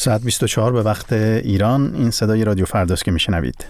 ساعت 24 به وقت ایران. این صدای رادیو فرداست که میشنوید.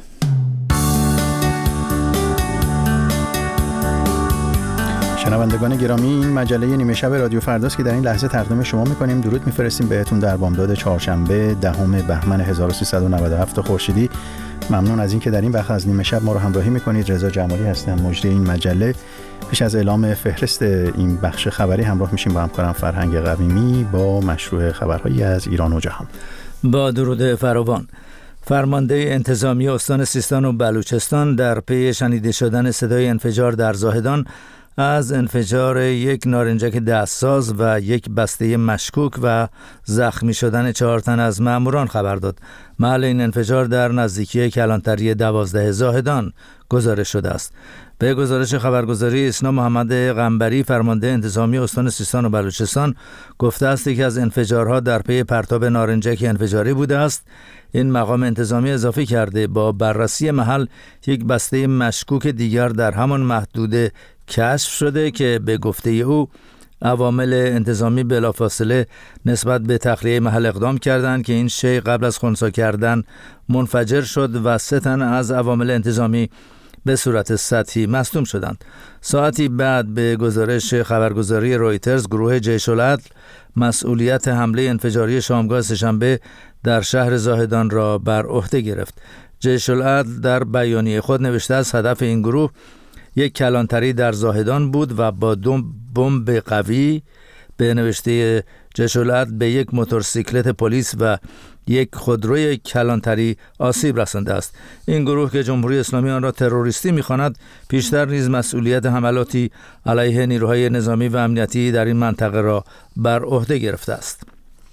شنوندگان گرامی، این مجله نیمه شب رادیو فرداست که در این لحظه تقدیم شما میکنیم. درود میفرستیم بهتون در بامداد چهارشنبه 10 بهمن 1397 خورشیدی. ممنون از اینکه در این وقت از نیمه شب ما رو همراهی میکنید. رضا جمالی هستم، مجری این مجله. پیش از اعلام فهرست این بخش خبری همراه میشیم با همکارم فرهنگ قویمی با مشروع خبرهایی از ایران و جهان. با درود فراوان. فرمانده انتظامی استان سیستان و بلوچستان در پی شنیده شدن صدای انفجار در زاهدان از انفجار یک نارنجک دستساز و یک بسته مشکوک و زخمی شدن 4 تن از ماموران خبر داد. محل این انفجار در نزدیکی کلانتری 12 زاهدان گزارش شده است. به گزارش خبرگزاری اسنا، محمد قنبری فرمانده انتظامی استان سیستان و بلوچستان گفته است که از انفجارها در پی پرتاب نارنجک انفجاری بوده است. این مقام انتظامی اضافه کرده با بررسی محل یک بسته مشکوک دیگر در همان محدوده کشف شده که به گفته او عوامل انتظامی بلافاصله نسبت به تخلیه محل اقدام کردند که این شی قبل از خنثی کردن منفجر شد و 3 تن از عوامل انتظامی به صورت سطحی مصدوم شدند. ساعتی بعد به گزارش خبرگزاری رویترز گروه جیش العدل مسئولیت حمله انفجاری شامگاه سه‌شنبه در شهر زاهدان را بر عهده گرفت. جیش العدل در بیانیه خود نوشته است هدف این گروه یک کلانتری در زاهدان بود و با 2 بمب قوی به نوشته جیش العدل به یک موتورسیکلت پلیس و یک خودروی کلانتری آسیب رسانده است. این گروه که جمهوری اسلامی آن را تروریستی می‌خواند، پیشتر نیز مسئولیت حملاتی علیه نیروهای نظامی و امنیتی در این منطقه را بر عهده گرفته است.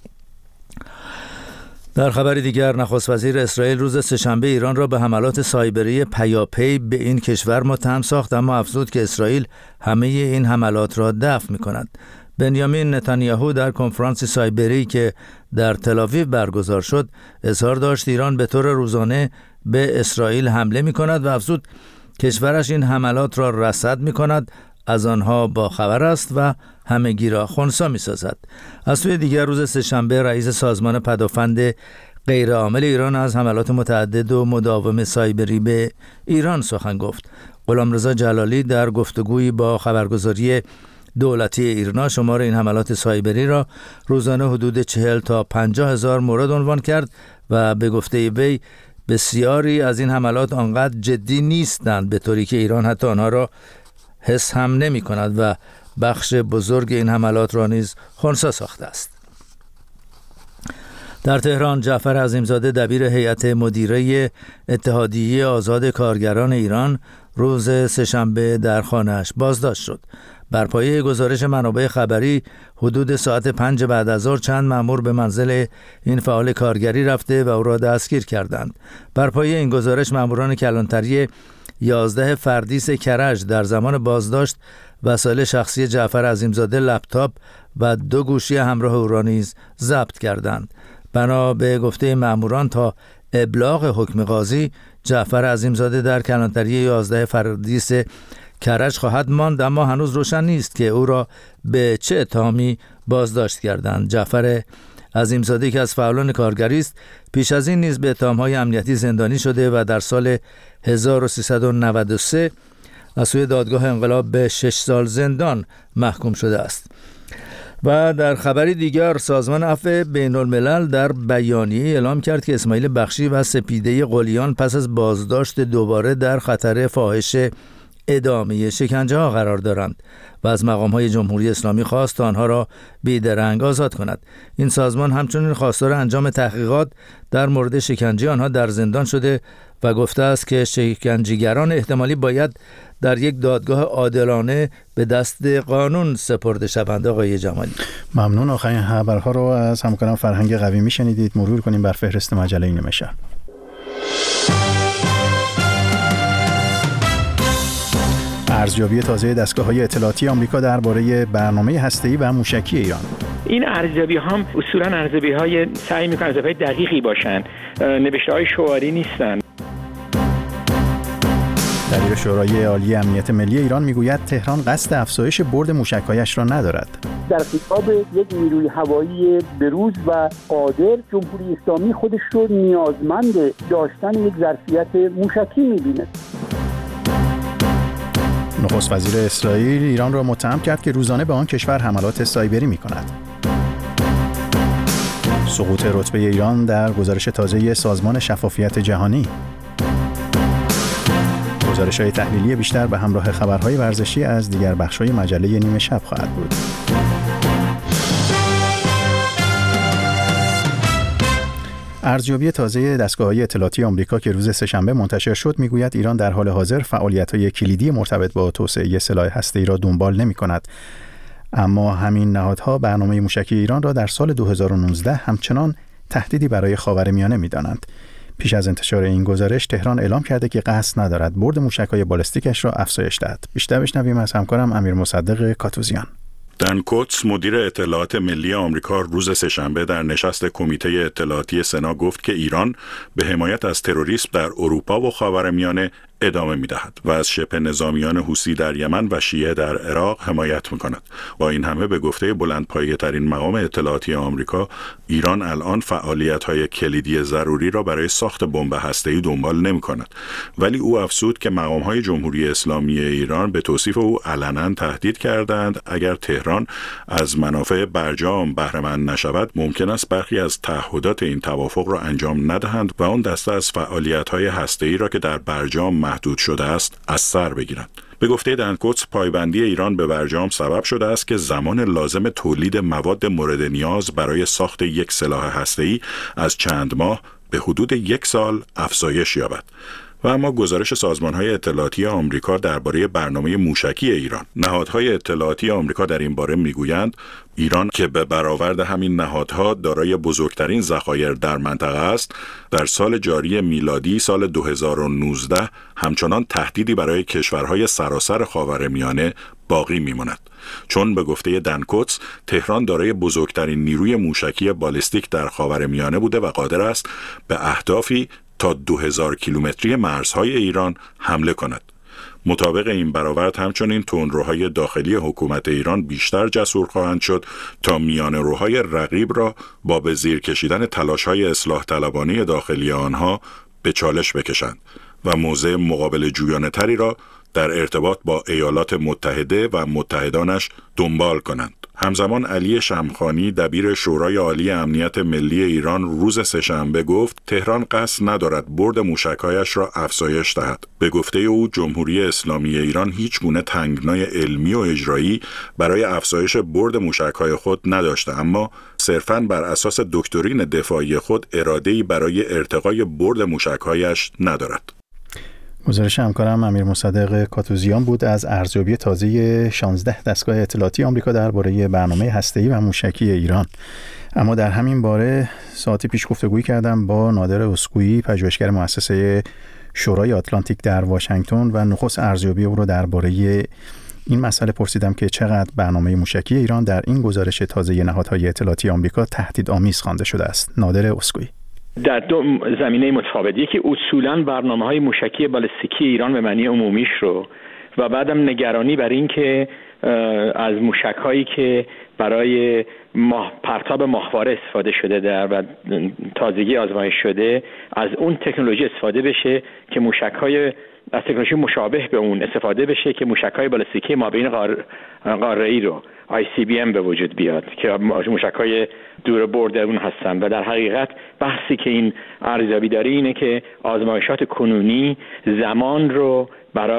در خبر دیگر، نخست وزیر اسرائیل روز سه‌شنبه ایران را به حملات سایبری پیاپی به این کشور متهم ساخت، اما افزود که اسرائیل همه این حملات را دفع می‌کند. بنیامین نتانیاهو در کنفرانس سایبری که در تل‌آویو برگزار شد اظهار داشت ایران به طور روزانه به اسرائیل حمله می‌کند و افزود کشورش این حملات را رصد می‌کند، از آنها با خبر است و همگی را خنثی می‌سازد. از سوی دیگر روز سه‌شنبه رئیس سازمان پدافند غیرعامل ایران از حملات متعدد و مداوم سایبری به ایران سخن گفت. غلامرضا جلالی در گفتگویی با خبرگزاری دولتی ایرنا شمار این حملات سایبری را روزانه حدود 40 تا 50 هزار مورد عنوان کرد و به گفته وی بسیاری از این حملات آنقدر جدی نیستند به طوری که ایران حتی آنها را حس هم نمی کند و بخش بزرگ این حملات را نیز خنثی ساخته است. در تهران جعفر عظیمزاده دبیر هیئت مدیره اتحادیه آزاد کارگران ایران روز سه‌شنبه در خانه‌اش بازداشت شد. بر پایه گزارش منابع خبری حدود ساعت 5 بعد از ظهر چند مأمور به منزل این فعال کارگری رفته و او را دستگیر کردند. بر پایه این گزارش مأموران کلانتری 11 فردیس کرج در زمان بازداشت وسایل شخصی جعفر عظیمزاده، لپتاپ و 2 گوشی همراه او را نیز ضبط کردند. بنا به گفته مأموران تا ابلاغ حکم قاضی جعفر عظیمزاده در کلانتری 11 فردیس کرج خواهد ماند، اما هنوز روشن نیست که او را به چه اتهامی بازداشت کردند. جعفر عظیمزاده که از فعالان کارگری است، پیش از این نیز به اتهام‌های امنیتی زندانی شده و در سال 1393 از سوی دادگاه انقلاب به 6 سال زندان محکوم شده است. و در خبری دیگر، سازمان عفو بین الملل در بیانیه اعلام کرد که اسماعیل بخشی و سپیده قلیان پس از بازداشت دوباره در خطر فاحش ادامه شکنجه ها قرار دارند و از مقام های جمهوری اسلامی خواست تا آنها را بیدرنگ آزاد کند. این سازمان همچنین خواستار انجام تحقیقات در مورد شکنجه آنها در زندان شده و گفته است که شکنجهگران احتمالی باید در یک دادگاه عادلانه به دست قانون سپرده شوند. آقای جمالی، ممنون. آخرین خبرها رو از همکارم فرهنگ قویمی شنیدید. مرور کنیم بر فهرست مجله نیمه شب. ارزیابی تازه دستگاه‌های اطلاعاتی آمریکا درباره برنامه هسته‌ای و موشکی ایران. این ارزیابی هم اصولاً ارزیابی‌های سعی می‌کنن ارزیابی‌های دقیقی باشن، نوشته‌های شعاری نیستن. دبیر شورای عالی امنیت ملی ایران میگوید تهران قصد افزایش برد موشک‌هایش را ندارد. در خطاب یک نیروی هوایی بروز و قادر، جمهوری اسلامی خودش رو نیازمند داشتن یک ظرفیت موشکی می‌بیند. نخست وزیر اسرائیل ایران را متهم کرد که روزانه به آن کشور حملات سایبری می‌کند. سقوط رتبه ایران در گزارش تازه سازمان شفافیت جهانی. گزارش‌های تحلیلی بیشتر به همراه خبرهای ورزشی از دیگر بخش‌های مجله نیمه شب خواهد بود. ارزیابی تازه دستگاه‌های اطلاعاتی آمریکا که روز سه‌شنبه منتشر شد میگوید ایران در حال حاضر فعالیت‌های کلیدی مرتبط با توسعه سلاح هسته‌ای را دنبال نمی‌کند. اما همین نهادها برنامه موشکی ایران را در سال 2019 همچنان تهدیدی برای خاورمیانه می‌دانند. پیش از انتشار این گزارش تهران اعلام کرده که قصد ندارد برد موشک‌های بالستیکش را افزایش دهد. بیشتر بشنویم از همکارم امیر مصدق کاتوزیان. دن کوتس مدیر اطلاعات ملی آمریکا روز سه‌شنبه در نشست کمیته اطلاعاتی سنا گفت که ایران به حمایت از تروریسم در اروپا و خاورمیانه ادامه می‌دهد و از شبه نظامیان حوثی در یمن و شیعه در عراق حمایت می‌کند. با این همه به گفته بلندپایه‌ترین مقام اطلاعاتی آمریکا، ایران الان فعالیت‌های کلیدی ضروری را برای ساخت بمب هسته‌ای دنبال نمی‌کند. ولی او افزود که مقام‌های جمهوری اسلامی ایران به توصیف او علنا تهدید کردند اگر تهران از منافع برجام بهره مند نشود، ممکن است برخی از تعهدات این توافق را انجام ندهند و آن دسته از فعالیت‌های هسته‌ای را که در برجام محدود شده است از سر بگیرند. به گفته دن کوتس، پایبندی ایران به برجام سبب شده است که زمان لازم تولید مواد مورد نیاز برای ساخت یک سلاح هسته‌ای از چند ماه به حدود 1 سال افزایش یابد. و اما گزارش سازمان‌های اطلاعاتی آمریکا درباره برنامه موشکی ایران. نهادهای اطلاعاتی آمریکا در این باره میگویند ایران که به برآورد همین نهادها دارای بزرگترین ذخایر در منطقه است، در سال جاری میلادی سال 2019 همچنان تهدیدی برای کشورهای سراسر خاورمیانه باقی میماند. چون به گفته دن کوتس، تهران دارای بزرگترین نیروی موشکی بالستیک در خاورمیانه بوده و قادر است به اهدافی تا 2000 کیلومتری مرزهای ایران حمله کند. مطابق این برآورد همچنین تندروهای داخلی حکومت ایران بیشتر جسور خواهند شد تا میانه‌روهای رقیب را با به زیر کشیدن تلاش‌های اصلاح طلبانه داخلی آنها به چالش بکشند و موضع مقابل جویانه تری را در ارتباط با ایالات متحده و متحدانش دنبال کنند. همزمان علی شمخانی دبیر شورای عالی امنیت ملی ایران روز سه‌شنبه گفت تهران قصد ندارد برد موشک‌هایش را افزایش دهد. به گفته او جمهوری اسلامی ایران هیچ گونه تنگنای علمی و اجرایی برای افزایش برد موشک‌های خود نداشته، اما صرفاً بر اساس دکترین دفاعی خود اراده‌ای برای ارتقای برد موشک‌هایش ندارد. گزارش همکارم امیر مصدق کاتوزیان بود از ارزیابی تازه 16 دستگاه اطلاعاتی آمریکا درباره برنامه هسته‌ای و موشکی ایران. اما در همین باره ساعتی پیش گفتگویی کردم با نادر اسکویی، پژوهشگر مؤسسه شورای آتلانتیک در واشنگتن و نخست ارزیابی او را درباره این مسئله پرسیدم که چقدر برنامه موشکی ایران در این گزارش تازه نهادهای اطلاعاتی آمریکا تهدیدآمیز خوانده شده است. نادر اسکویی: در دو زمینه متفاوت، یکی اصولاً برنامه‌های موشکی بالستیکی ایران به معنی عمومیش رو و بعدم نگرانی بر این که از موشک‌هایی که برای پرتاب ماهواره استفاده شده و تازگی آزمایش شده از اون تکنولوژی استفاده بشه که موشک‌های از تکنولوژی مشابه به اون استفاده بشه که موشک‌های بالستیکی مابین قاره‌ای رو ICBM به وجود بیاد که موشک‌های دور برد اون هستن. و در حقیقت بحثی که این ارزیابی داره اینه که آزمایشات کنونی زمان رو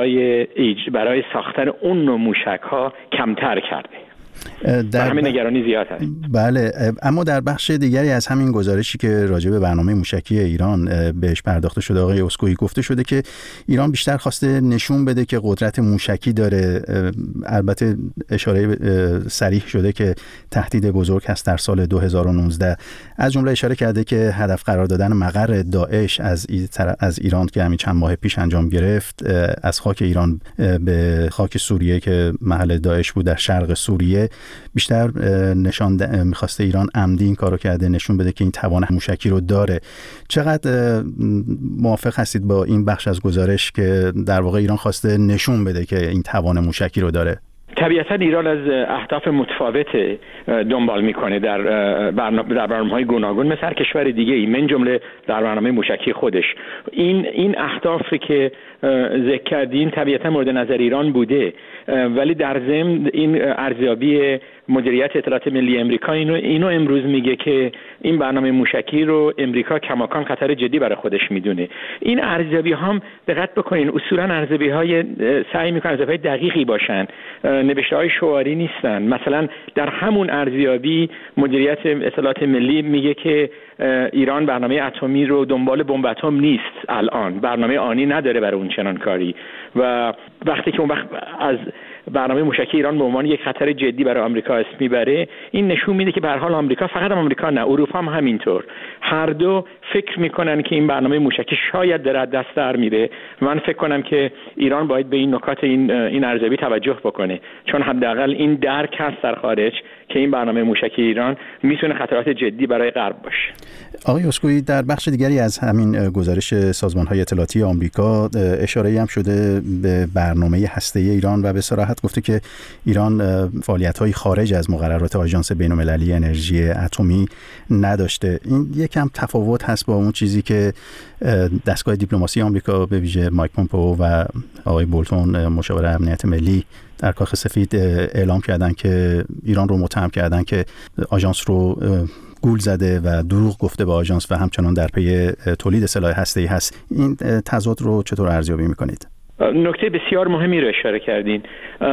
برای ساختن اون نوع موشک‌ها کمتر کرده. در همین نگرانی زیاد هست. بله، اما در بخش دیگری از همین گزارشی که راجع به برنامه موشکی ایران بهش پرداخته شده، آقای اسکویی گفته شده که ایران بیشتر خواسته نشون بده که قدرت موشکی داره. البته اشاره صریح شده که تهدید بزرگ هست در سال 2019. از جمله اشاره کرده که هدف قرار دادن مقر داعش از ایران که همین چند ماه پیش انجام گرفت، از خاک ایران به خاک سوریه که محل داعش بود در شرق سوریه، بیشتر میخواسته ایران عمدی این کارو کرده، نشون بده که این توان موشکی رو داره. چقدر موافق هستید با این بخش از گزارش که در واقع ایران خواسته نشون بده که این توان موشکی رو داره؟ طبیعتا ایران از اهداف متفاوت دنبال میکنه در برنامه‌های گوناگون مثل هر کشور دیگه‌ای، من جمله در برنامه موشکی خودش. این اهدافی که ذکر کردین طبیعتا مورد نظر ایران بوده، ولی در ضمن این ارزیابی مدیریت اطلاعات ملی امریکا اینو امروز میگه که این برنامه موشکی رو امریکا کماکان خطر جدی برای خودش میدونه. این ارزیابی هم دقت بکنین اصولا ارزیابی‌های سعی میکنن ارزیابی‌های دقیقی باشن، نوشته‌های شعاری نیستن. مثلا در همون ارزیابی مدیریت اطلاعات ملی میگه که ایران برنامه اتمی رو دنبال بمب اتم نیست، الان برنامه آنی نداره برای اون چنان کاری، و وقتی که اون وقت از برنامه موشکی ایران به عنوان یک خطر جدی برای آمریکا اسم میبره، این نشون میده که به هر حال آمریکا، فقط آمریکا نه، اروپا هم همینطور، هر دو فکر میکنن که این برنامه موشکی شاید در دست در میره. من فکر کنم که ایران باید به این نکات این ارزیابی توجه بکنه، چون حداقل این درک هست در خارج که این برنامه موشکی ایران میتونه خطرات جدی برای غرب باشه. آقای اسکوئی، در بخش دیگری از همین گزارش سازمان‌های اطلاعاتی آمریکا اشاره‌ای هم شده به برنامه هسته‌ای ایران و به صراحت گفته که ایران فعالیت‌های خارج از مقررات آژانس بین‌المللی انرژی اتمی نداشته. این یکم تفاوت هست با اون چیزی که دستگاه دیپلماسی آمریکا به ویژه مایک پومپئو و آقای بولتون مشاور امنیت ملی در کاخ سفید اعلام کردن که ایران رو متهم کردن که آژانس رو گول زده و دروغ گفته به آژانس و همچنان در پی تولید سلاح هسته‌ای هست. این تضاد رو چطور ارزیابی می‌کنید؟ نکته بسیار مهمی رو اشاره کردین.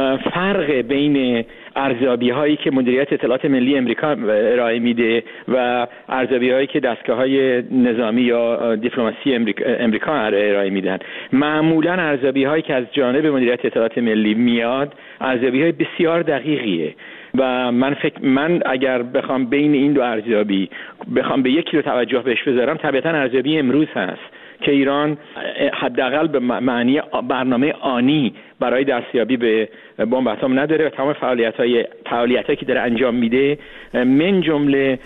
فرق بین ارزیابی‌هایی که مدیریت اطلاعات ملی امریکا ارائه میده و ارزیابی‌هایی که دستگاه‌های نظامی یا دیپلماسی امریکا ارائه میدن، معمولاً ارزیابی‌هایی که از جانب مدیریت اطلاعات ملی میاد ارزیابی‌های بسیار دقیقیه و من اگر بخوام بین این دو ارزیابی بخوام به یکی رو توجه بهش بذارم، طبیعتاً ارزیابی امروز هست که ایران حداقل به معنی برنامه آنی برای دستیابی به بمب اتم نداره و تمام فعالیتایی که داره انجام میده، من جمله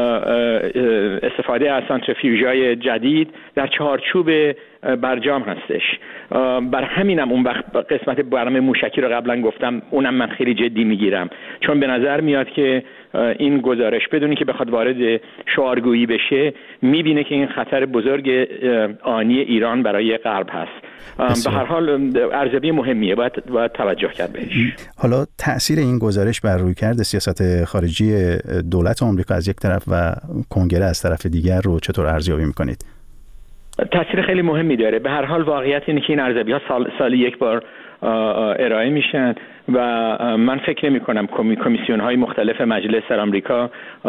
استفاده از سانتریفیوژهای جدید در چارچوب برجام هستش. بر همینم اون وقت قسمت برنامه موشکی رو قبلا گفتم، اونم من خیلی جدی میگیرم، چون به نظر میاد که این گزارش بدونی که بخواد وارد شعارگویی بشه، میبینه که این خطر بزرگ آنی ایران برای غرب هست. به هر حال ارزیابی مهمیه، باید توجه کرد بهش. حالا تأثیر این گزارش بر رویکرد سیاست خارجی دولت آمریکا از یک طرف و کنگره از طرف دیگر رو چطور ارزیابی میکنید؟ تأثیر خیلی مهمی داره. به هر حال واقعیت اینه که این ارزیابی‌ها سالی یک بار ارائه میشن و من فکر نمی کنم کمیسیون‌های مختلف مجلس در آمریکا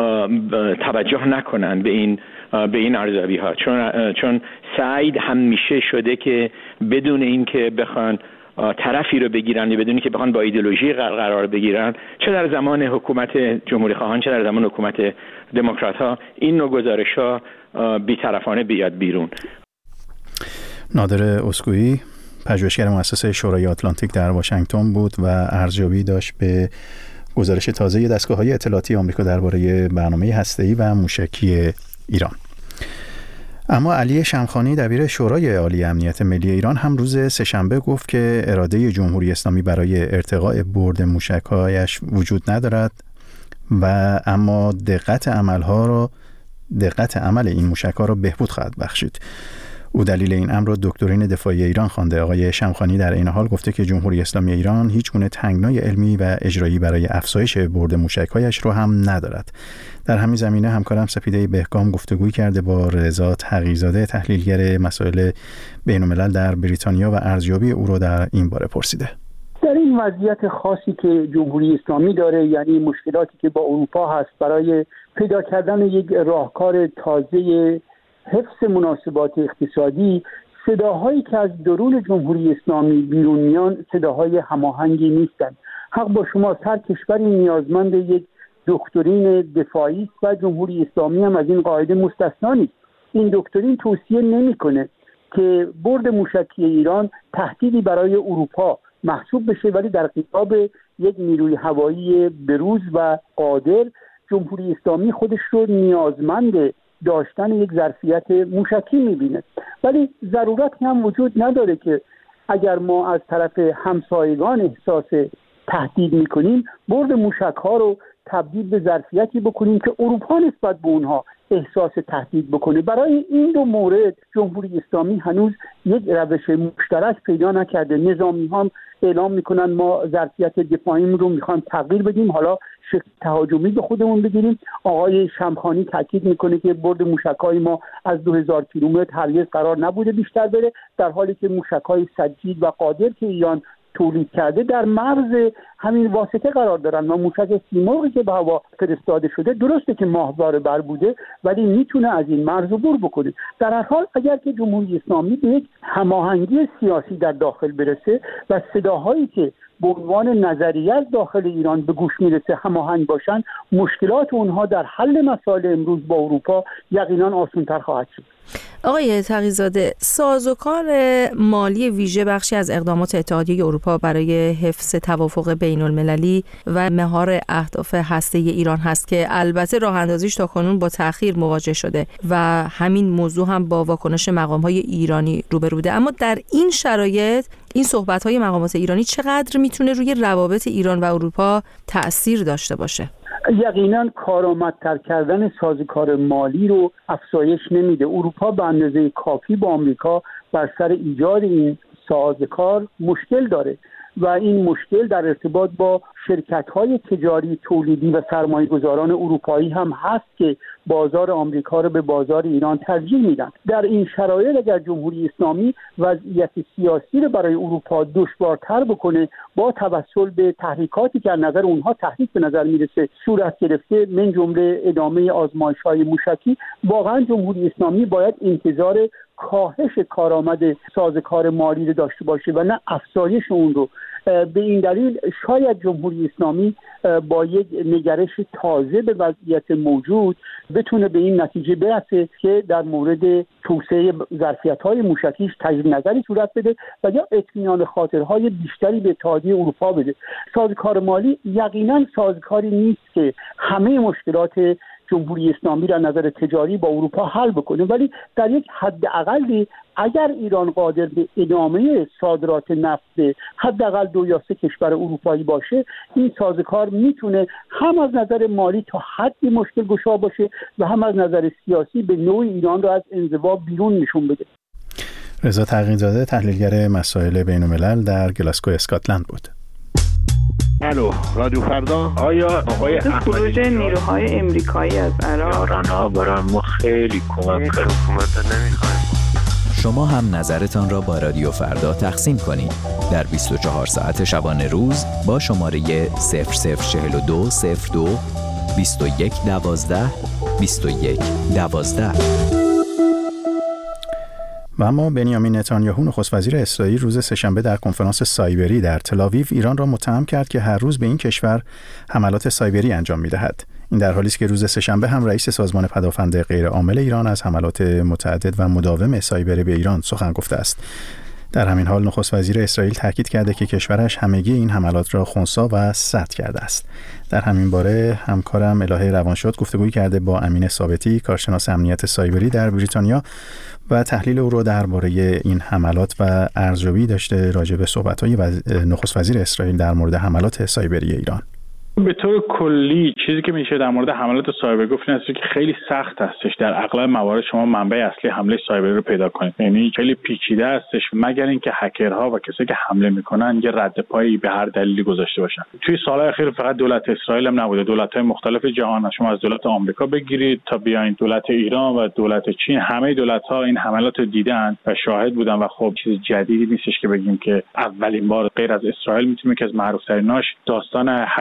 توجه نکنن به این ارزیابی‌ها، چون سعی همیشه شده که بدون اینکه بخوان طرفی رو بگیرن یا بدون اینکه بخوان با ایدئولوژی قرار بگیرن، چه در زمان حکومت جمهوری خواهان چه در زمان حکومت دموکرات‌ها، این نوع گزارش‌ها بی‌طرفانه بیاد بیرون. نادر اسکوئی، پژوهشگر مؤسسه شورای آتلانتیک در واشنگتن بود و ارزیابی داشت به گزارش تازه دستگاه‌های اطلاعاتی آمریکا درباره برنامه هسته‌ای و موشکی ایران. اما علی شمخانی دبیر شورای عالی امنیت ملی ایران هم روز سه‌شنبه گفت که اراده جمهوری اسلامی برای ارتقاء برد موشک‌هایش وجود ندارد و اما دقت عمل این موشک‌ها را بهبود خواهد بخشید. او دلیل این امر را دکترین دفاعی ایران خوانده. آقای شمخانی در این حال گفته که جمهوری اسلامی ایران هیچ گونه تنگنای علمی و اجرایی برای افزایش برد موشک‌هایش رو هم ندارد. در همین زمینه همکارم سپیده بهگام گفتگوی کرده با رضا تقی‌زاده، تحلیلگر مسائل بین‌الملل در بریتانیا و ارزیابی او را در این باره پرسیده. در این وضعیت خاصی که جمهوری اسلامی داره، یعنی مشکلاتی که با اروپا هست، برای پیدا کردن یک راهکار تازه حفظ مناسبات اقتصادی، صداهایی که از درون جمهوری اسلامی بیرون میان صداهای هماهنگی نیستند. حق با شما، هر کشوری نیازمند یک دکترین دفاعی است و جمهوری اسلامی هم از این قاعده مستثنا نیست. این دکترین توصیه نمی‌کنه که برد موشکی ایران تهدیدی برای اروپا محسوب بشه، ولی در قبال یک نیروی هوایی بروز و قادر، جمهوری اسلامی خودش رو نیازمند داشتن یک ظرفیت موشکی میبینه. ولی ضرورتی هم وجود نداره که اگر ما از طرف همسایگان احساس تهدید میکنیم برد موشک‌ها رو تبدیل به ظرفیتی بکنیم که اروپا نسبت به اونها احساس تهدید بکنه. برای این دو مورد جمهوری اسلامی هنوز یک روش مشترک پیدا نکرده. نظامی هم اعلام میکنن ما ظرفیت دفاعیمون رو میخوایم تغییر بدیم، حالا شکل تهاجمی به خودمون بگیریم. آقای شمخانی تاکید میکنه که برد موشک‌های ما از 2000 کیلومتر هرگز قرار نبوده بیشتر بره، در حالی که موشک‌های سجید و قادر که ایران تولید کرده در مرز همین واسطه قرار دارن و موشک سیمرغی که به هوا فرستاده شده درسته که ماهواره بر بوده ولی میتونه از این مرز عبور بکنه. در هر حال اگر که جمهوری اسلامی به یک هماهنگی سیاسی در داخل برسه و صداهایی که به عنوان نظریه از داخل ایران به گوش میرسه هماهنگ باشن، مشکلات اونها در حل مسائل امروز با اروپا یقینا آسان‌تر خواهد شد. آقای تقی‌زاده، سازوکار مالی ویژه بخشی از اقدامات اتحادیه اروپا برای حفظ توافق بین‌المللی و مهار اهداف هسته‌ای ایران هست که البته راه اندازیش تاکنون با تأخیر مواجه شده و همین موضوع هم با واکنش مقام‌های ایرانی روبرو بوده. اما در این شرایط این صحبت‌های مقامات ایرانی چقدر میتونه روی روابط ایران و اروپا تأثیر داشته باشه؟ یقینا کارآمدتر کردن سازوکار مالی رو افزایش نمیده. اروپا به اندازه کافی با آمریکا بر سر ایجاد این سازوکار مشکل داره و این مشکل در ارتباط با شرکت‌های تجاری تولیدی و سرمایه‌گذاران اروپایی هم هست که بازار آمریکا رو به بازار ایران ترجیح میدن. در این شرایط اگر جمهوری اسلامی وضعیت سیاسی رو برای اروپا دشوارتر بکنه با توسل به تحریکاتی که از نظر اونها تحریک به نظر میرسه صورت گرفته، من جمله ادامه آزمایش‌های موشکی، واقعا جمهوری اسلامی باید انتظار کاهش کارآمد سازوکار مالی رو داشته باشه و نه افزایش اون رو. به این دلیل شاید جمهوری اسلامی با یک نگرش تازه به وضعیت موجود بتونه به این نتیجه برسه که در مورد توسعه ظرفیت‌های موشکیش تجدید نظری صورت بده و یا اطمینان خاطرهای بیشتری به اتحادیه اروپا بده. سازوکار مالی یقینا سازوکاری نیست که همه مشکلات جمهوری اسلامی را نظر تجاری با اروپا حل بکنه، ولی در یک حد اقلی اگر ایران قادر به ادامه صادرات نفت حداقل 2 یا 3 کشور اروپایی باشه، این سازوکار میتونه هم از نظر مالی تا حدی مشکل گشا باشه و هم از نظر سیاسی به نوعی ایران را از انزوا بیرون نشون بده. رضا تقی‌زاده، تحلیلگر مسائل بین‌الملل در گلاسگو اسکاتلند بود. الو، رادیو فردا. آیا آقای خروج نیروهای امریکایی از عراق برای ما خیلی کمک کرد. حکومت نمیخوایم. شما هم نظرتان را با رادیو فردا تقسیم کنید در 24 ساعت شبانه روز با شماره 0042 02 21 12 21 12. و اما بنیامین نتانیاهو نخست وزیر اسرائیل روز سه‌شنبه در کنفرانس سایبری در تل‌آویو ایران را متهم کرد که هر روز به این کشور حملات سایبری انجام می‌دهد. این در حالی است که روز سه‌شنبه هم رئیس سازمان پدافند غیرعامل ایران از حملات متعدد و مداوم سایبری به ایران سخن گفته است. در همین حال نخست وزیر اسرائیل تاکید کرده که کشورش همگی این حملات را خنثی و سطح کرده است. در همین باره همکارم الهه روانشاد گفتگویی کرده با امین ثابتی، کارشناس امنیت سایبری در بریتانیا و تحلیل او را درباره این حملات و ارزیابی داشته راجع به صحبت‌های نخست وزیر اسرائیل در مورد حملات سایبری ایران. به طور کلی چیزی که میشه در مورد حملات سایبری گفت این است که خیلی سخت هستش در اغلب موارد شما منبع اصلی حمله سایبری رو پیدا کنید. یعنی خیلی پیچیده هستش مگر اینکه هکرها و کسایی که حمله میکنن یه رد پایی به هر دلیلی گذاشته باشن. توی سالهای اخیر فقط دولت اسرائیل هم نبوده، دولت‌های مختلف جهان، شما از دولت آمریکا بگیرید تا بیاین دولت ایران و دولت چین، همه دولت‌ها این حملات رو دیدن و شاهد بودن و خب چیز جدیدی نیستش که بگیم که اولین بار غیر از اسرائیل میتونیم که از معروف‌تریناش داستان هک شدن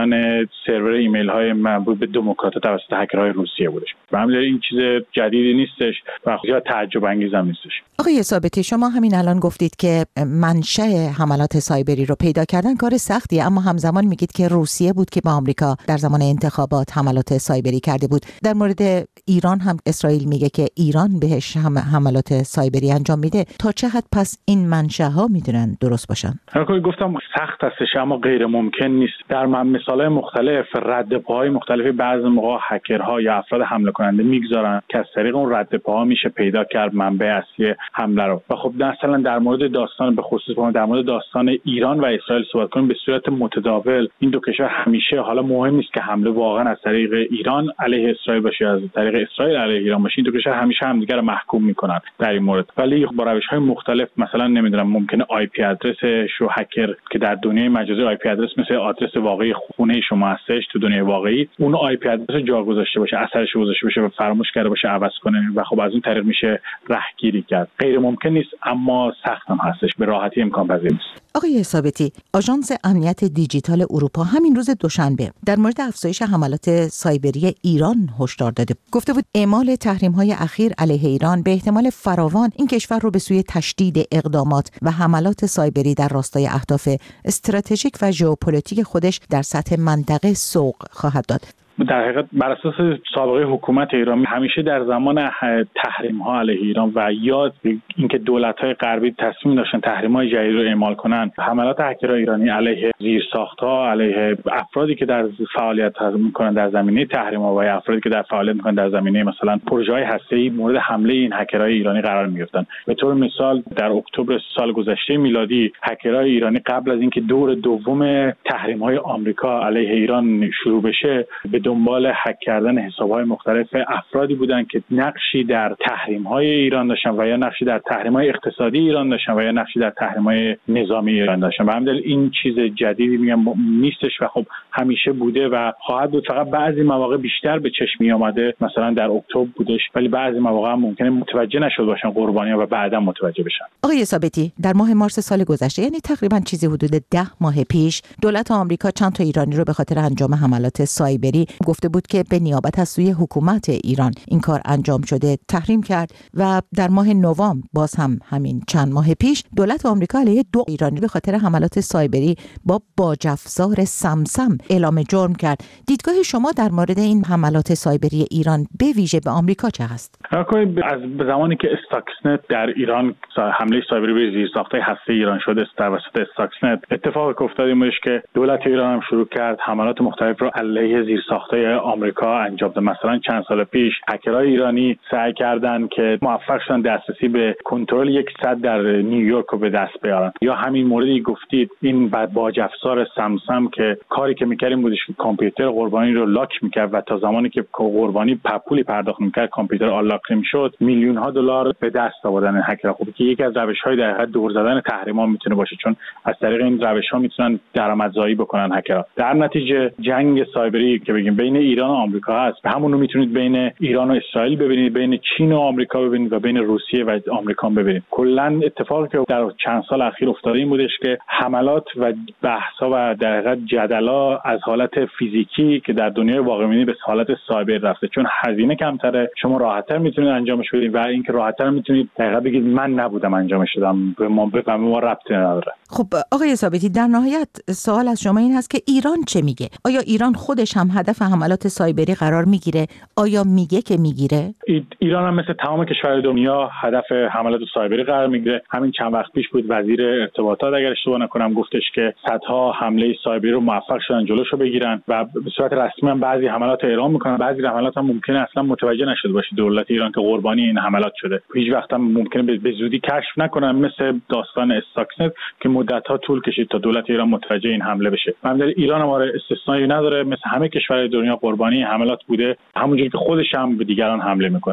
شدن سرور ایمیل های مربوط به دموکرات توسط هکرهای روسیه بودش. و همین این چیز جدیدی نیستش و زیاد تعجب انگیز هم نیستش. آقای ثابتی، شما همین الان گفتید که منشأ حملات سایبری رو پیدا کردن کار سختیه، اما همزمان میگید که روسیه بود که با آمریکا در زمان انتخابات حملات سایبری کرده بود. در مورد ایران هم اسرائیل میگه که ایران بهش حملات سایبری انجام میده. تا چه حد پس این منشأها میتونن درست باشن؟ همونطور گفتم سخت هستش اما غیر ممکن نیست. در مثال‌های مختلف ردپاهای مختلفی بعضی موقع هکرها یا افراد حمله کننده میگذارن که از طریق اون ردپاها میشه پیدا کرد منبع اصلی حمله رو. و خب مثلا در مورد داستان به خصوص در مورد داستان ایران و اسرائیل صحبت کنیم، به صورت متداول این دو کشور همیشه، حالا مهم نیست که حمله واقعا از طریق ایران علیه اسرائیل باشه یا از طریق اسرائیل علیه ایران باشه، این دو کشور همیشه همدیگر رو محکوم میکنن در این مورد، ولی با روش‌های مختلف. مثلا نمیدونم ممکنه آی پی ادرسش رو هکر که در دنیای مجازی آی پی ادرس مثل آدرس واقعی خونه شما هستش تو دنیای واقعی، اون آی پی ادرس جا گذاشته باشه، اثرش گذاشته باشه و فراموش کرده باشه عوض کنه و خب از اون طریق میشه رهگیری کرد. غیر ممکن نیست اما سخت هم هستش، به راحتی امکان پذیر نیست. آقای ثابتی، آژانس امنیت دیجیتال اروپا همین روز دوشنبه در مورد افزایش حملات سایبری ایران هشدار داده. گفته بود اعمال تحریم‌های اخیر علیه ایران به احتمال فراوان این کشور رو به سوی تشدید اقدامات و حملات سایبری در راستای اهداف استراتژیک و ژئوپلیتیک خودش در سطح منطقه سوق خواهد داد. در حقیقت بر اساس سابقه حکومت ایران همیشه در زمان تحریم‌ها علیه ایران و یا اینکه دولت‌های غربی تصمیم داشتن تحریم‌های جدید رو اعمال کنن، حملات هکرهای ایرانی علیه زیرساخت‌ها، علیه افرادی که در فعالیت می‌کنن در زمینه تحریم‌ها و افرادی که در فعالیت می‌کنن در زمینه مثلا پروژه‌های هسته‌ای مورد حمله این هکرهای ایرانی قرار می‌گرفتن. به طور مثال در اکتبر سال گذشته میلادی هکرهای ایرانی قبل از اینکه دور دوم تحریم‌های آمریکا علیه ایران شروع بشه به دنبال هک کردن حساب‌های مختلف افرادی بودن که نقشی در تحریم‌های ایران داشتن و یا نقشی در تحریم‌های اقتصادی ایران داشتن و یا نقشی در تحریم‌های نظامی ایران داشتن. و همین این چیز جدیدی میگم نیستش و خب همیشه بوده و خواهد بود. فقط بعضی مواقع بیشتر به چشم می‌آمده، مثلا در اکتبر بودش، ولی بعضی مواقع هم ممکنه متوجه نشد باشن قربانی‌ها و بعدا متوجه بشن. آقای ثابتی، در ماه مارس سال گذشته، یعنی تقریبا چیزی حدود 10 ماه پیش، دولت آمریکا چند تا ایرانی رو به خاطر انجام حملات سایبری گفته بود که به نیابت از سوی حکومت ایران این کار انجام شده تحریم کرد و در ماه نوامبر باز هم همین چند ماه پیش دولت آمریکا علیه 2 ایرانی به خاطر حملات سایبری با باج‌افزار سمسم اعلام جرم کرد. دیدگاه شما در مورد این حملات سایبری ایران به ویژه به آمریکا چه هست؟ از زمانی که استاکسنت در ایران حمله سایبری به زیرساخت‌های هسته ایران شده توسط استاکسنت، اتفاقی افتاد این بودش که دولت ایران هم شروع کرد حملات مختلف رو علیه زیرساخت‌های آمریکا انجام داد. مثلا چند سال پیش هکرهای ایرانی سعی کردن که موفق شدن دسترسی به کنترل یک سد در نیویورک رو به دست بیارن. یا همین موردی گفتید این باج افزار سمسم که کاری که می‌کردیم بودش که کامپیوتر قربانی رو لاک می‌کرد و تا زمانی که قربانی پولی پرداخت می‌کرد کامپیوتر آنلاک نمی‌شد، میلیون‌ها دلار به دست آوردن هکرها. خب که یکی از روش‌های در حد دور زدن تحریم‌ها میتونه باشه، چون از طریق این روش‌ها میتونن درآمدزایی بکنن هکرها. در نتیجه جنگ سایبری که بگیم بین ایران و آمریکا هست، همون رو میتونید بین ایران و اسرائیل ببینید، بین چین و آمریکا ببینید و بین روسیه و آمریکا ببینید. کلا اتفاقی که در چند سال اخیر افتاده این بودش که حملات و بحث‌ها و در حقیقت جدلا از حالت فیزیکی که در دنیای واقعی می‌بینید به حالت سایبر رفته، چون هزینه کمتره، شما راحت‌تر میتونید انجامش بدید و اینکه راحت‌تر میتونید دقیقاً بگید من نبودم انجامش دادم، به ما ربطی نداره. خب آقای ثابتی، در نهایت سوال از شما این هست که ایران چه میگه؟ آیا ایران خودش هم هدف حملات سایبری قرار میگیره؟ آیا میگه که میگیره؟ ایران هم مثل تمام کشورهای دنیا هدف حملات سایبری قرار میگیره. همین چند وقت پیش بود وزیر ارتباطات اگر اشتباه نکنم گفتش که صدها حمله سایبری رو موفق شدن جلوشو بگیرن و به صورت رسمی هم بعضی حملات ایران میکنن، بعضی حملات هم ممکنه اصلا متوجه نشده باشه دولت ایران که قربانی این حملات شده. هیچ وقت هم ممکنه به زودی کشف نکنن، مثل داستان استاکسنت که مدت‌ها طول کشید تا دولت ایران متوجه این حمله بشه. همین ایران هم استثنایی نداره، مثل همه کشورهای دنیا قربانی حملات بوده، همونجوری که خودش هم به دیگران حمله میکنه.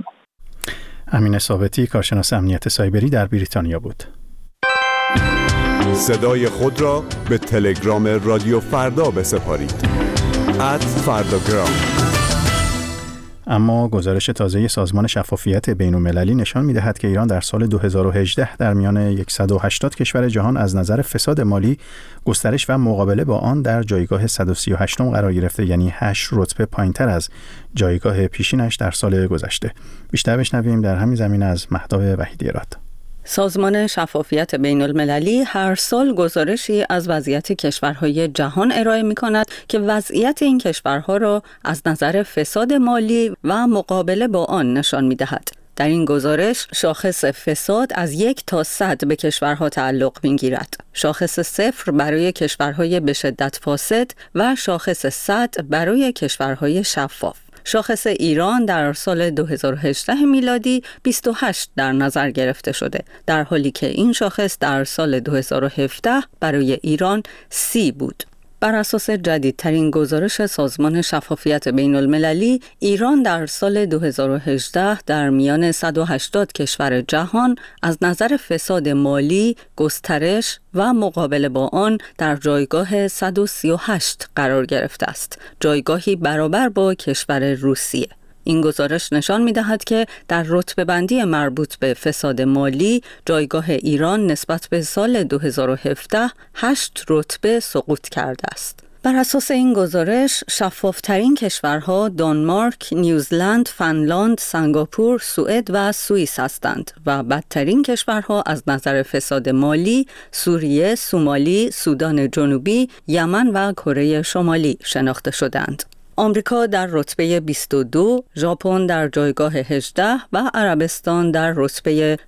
امین ثابتی، کارشناس امنیت سایبری در بریتانیا بود. صدای خود را به تلگرام رادیو فردا بسپارید. @فرداگرام. اما گزارش تازه سازمان شفافیت بین‌المللی نشان می‌دهد که ایران در سال 2018 در میان 180 کشور جهان از نظر فساد مالی، گسترش و مقابله با آن در جایگاه 138 قرار گرفته، یعنی 8 رتبه پایین‌تر از جایگاه پیشینش در سال گذشته. بیشتر بشنویم در همین زمینه از مهتاب وحیدی‌راد. سازمان شفافیت بین‌المللی هر سال گزارشی از وضعیت کشورهای جهان ارائه می‌کند که وضعیت این کشورها را از نظر فساد مالی و مقابله با آن نشان می‌دهد. در این گزارش شاخص فساد از 1 تا 100 به کشورها تعلق می‌گیرد. شاخص 0 برای کشورهای به شدت فاسد و شاخص 100 برای کشورهای شفاف. شاخص ایران در سال 2018 میلادی 28 در نظر گرفته شده، در حالی که این شاخص در سال 2017 برای ایران 30 بود. بر اساس جدیدترین گزارش سازمان شفافیت بین‌المللی، ایران در سال 2018 در میان 180 کشور جهان از نظر فساد مالی، گسترش و مقابله با آن در جایگاه 138 قرار گرفته است، جایگاهی برابر با کشور روسیه. این گزارش نشان می‌دهد که در رتبه بندی مربوط به فساد مالی، جایگاه ایران نسبت به سال 2017 8 رتبه سقوط کرده است. بر اساس این گزارش، شفافترین کشورها دانمارک، نیوزلند، فنلاند، سنگاپور، سوئد و سوئیس هستند و بدترین کشورها از نظر فساد مالی سوریه، سومالی، سودان جنوبی، یمن و کره شمالی شناخته شدند. آمریکا در رتبه 22، ژاپن در جایگاه 18 و عربستان در رتبه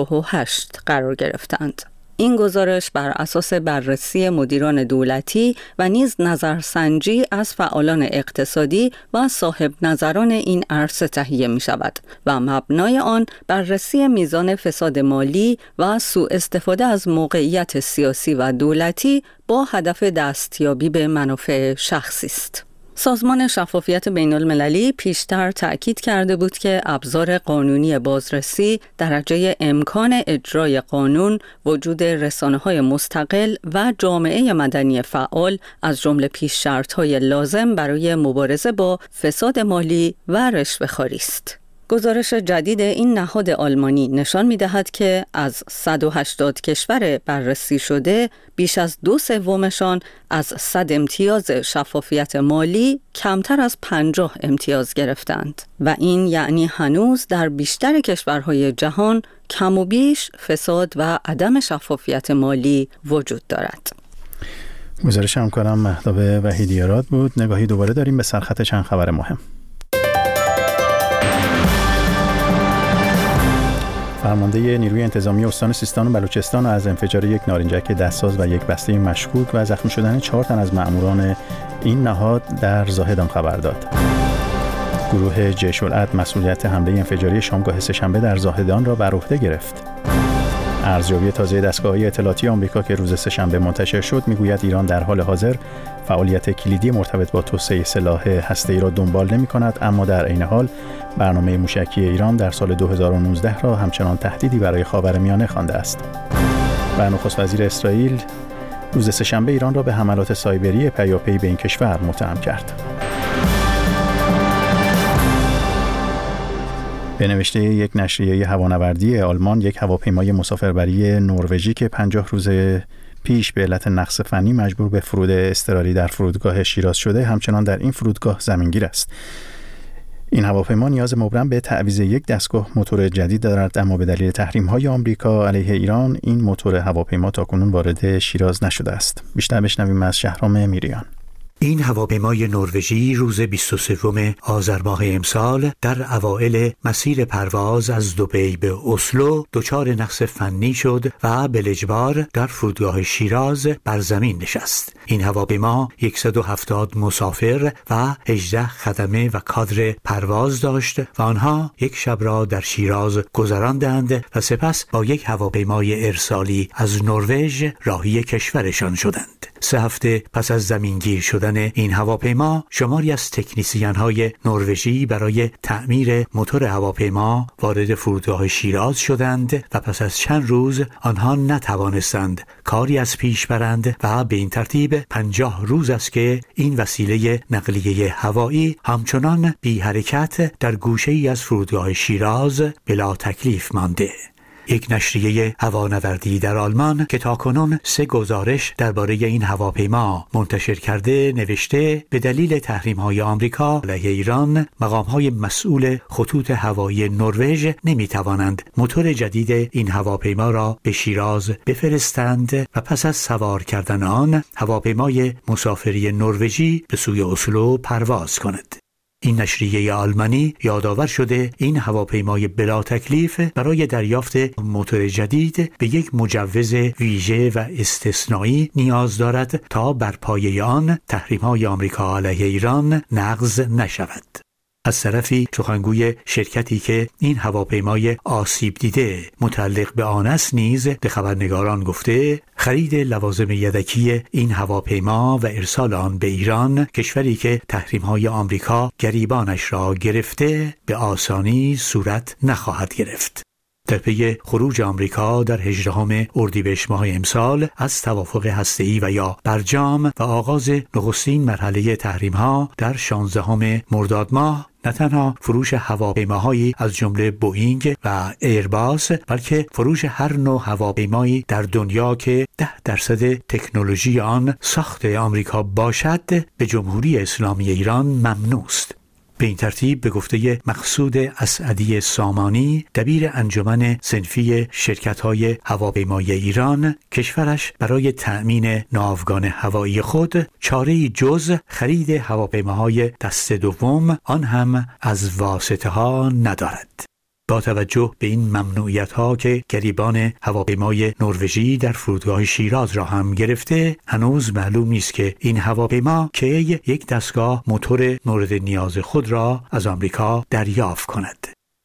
58 قرار گرفتند. این گزارش بر اساس بررسی مدیران دولتی و نیز نظرسنجی از فعالان اقتصادی و صاحب نظران این عرصه تهیه می شود و مبنای آن بررسی میزان فساد مالی و سوء استفاده از موقعیت سیاسی و دولتی با هدف دستیابی به منافع شخصی است. سازمان شفافیت بین‌المللی پیشتر تأکید کرده بود که ابزار قانونی بازرسی، درجه امکان اجرای قانون، وجود رسانه‌های مستقل و جامعه مدنی فعال از جمله پیش شرط‌های لازم برای مبارزه با فساد مالی و رشوه‌خواری است. گزارش جدید این نهاد آلمانی نشان می‌دهد که از 180 کشور بررسی شده، بیش از 2/3 از 100 امتیاز شفافیت مالی کمتر از 50 امتیاز گرفتند و این یعنی هنوز در بیشتر کشورهای جهان کم و بیش فساد و عدم شفافیت مالی وجود دارد. گزارش همکارم مهتاب وحیدی‌راد بود. نگاهی دوباره داریم به سرخط چند خبر مهم. فرمانده نیروی انتظامی استان سیستان و بلوچستان از انفجار یک نارنجک دستساز و یک بسته مشکوک و زخمی شدن 4 تن از مأموران این نهاد در زاهدان خبر داد. گروه جیش العدل مسئولیت حمله انفجاری شامگاه سه‌شنبه در زاهدان را بر عهده گرفت. ارزیابی تازه دستگاه‌های اطلاعاتی آمریکا که روز سه‌شنبه منتشر شد میگوید ایران در حال حاضر فعالیت کلیدی مرتبط با توسعه سلاح هسته‌ای را دنبال نمی‌کند، اما در عین حال برنامه موشکی ایران در سال 2019 را همچنان تهدیدی برای خاورمیانه خوانده است. و نخست وزیر اسرائیل روز سه‌شنبه ایران را به حملات سایبری پیاپی به این کشور متهم کرد. به نوشته یک نشریه هوانوردی آلمان، یک هواپیمای مسافربری نروژی که 50 روز پیش به علت نقص فنی مجبور به فرود اضطراری در فرودگاه شیراز شده، همچنان در این فرودگاه زمینگیر است. این هواپیما نیاز مبرم به تعویض یک دستگاه موتور جدید دارد، اما به دلیل تحریم‌های آمریکا علیه ایران این موتور هواپیما تاکنون وارد شیراز نشده است. بیشتر بشنویم از شهرام میریان. این هواپیمای نروژی روز 23 آذر ماه امسال در اوائل مسیر پرواز از دبی به اسلو دچار نقص فنی شد و بالاجبار در فرودگاه شیراز بر زمین نشست. این هواپیما 170 مسافر و 18 خدمه و کادر پرواز داشت و آنها یک شب را در شیراز گذراندند و سپس با یک هواپیمای ارسالی از نروژ راهی کشورشان شدند. 3 هفته پس از زمینگیر شدن شدن این هواپیما، شماری از تکنیسیان‌های نروژی برای تعمیر موتور هواپیما وارد فرودگاه شیراز شدند و پس از چند روز آنها نتوانستند کاری از پیش برند و به این ترتیب 50 روز است که این وسیله نقلیه هوایی همچنان بی حرکت در گوشه‌ای از فرودگاه شیراز بلا تکلیف مانده. یک نشریه هوانوردی در آلمان که تاکنون 3 گزارش درباره این هواپیما منتشر کرده نوشته به دلیل تحریم‌های آمریکا علیه ایران، مقام‌های مسئول خطوط هوایی نروژ نمی‌توانند موتور جدید این هواپیما را به شیراز بفرستند و پس از سوار کردن آن هواپیمای مسافری نروژی به سوی اسلو پرواز کند. این نشریه آلمانی یادآور شده این هواپیمای بلا تکلیف برای دریافت موتور جدید به یک مجوز ویژه و استثنایی نیاز دارد تا بر پایه آن تحریم‌های آمریکا علیه ایران نقض نشود. از طرفی سخنگوی شرکتی که این هواپیمای آسیب دیده متعلق به آن است نیز به خبرنگاران گفته خرید لوازم یدکی این هواپیما و ارسال آن به ایران، کشوری که تحریم‌های آمریکا گریبانش را گرفته، به آسانی صورت نخواهد گرفت. در پی خروج آمریکا در 18 اردیبهشت ماه امسال از توافق هسته‌ای و یا برجام و آغاز نخستین مرحله تحریم‌ها در 16 مرداد ماه، نه تنها فروش هواپیماهایی از جمله بوئینگ و ایرباس، بلکه فروش هر نوع هواپیمایی در دنیا که 10% تکنولوژی آن ساخت آمریکا باشد به جمهوری اسلامی ایران ممنوع است. به این ترتیب به گفته مقصود اسعدی سامانی، دبیر انجمن صنفی شرکت‌های هواپیمایی ایران، کشورش برای تأمین ناوگان هوایی خود چاره‌ای جز خرید هواپیماهای دسته دوم، آن هم از واسطه‌ها ندارد. با توجه به این ممنوعیت‌ها که گریبان هواپیمای نروژی در فرودگاه شیراز را هم گرفته، هنوز معلوم نیست که این هواپیما که یک دستگاه موتور مورد نیاز خود را از آمریکا دریافت کند.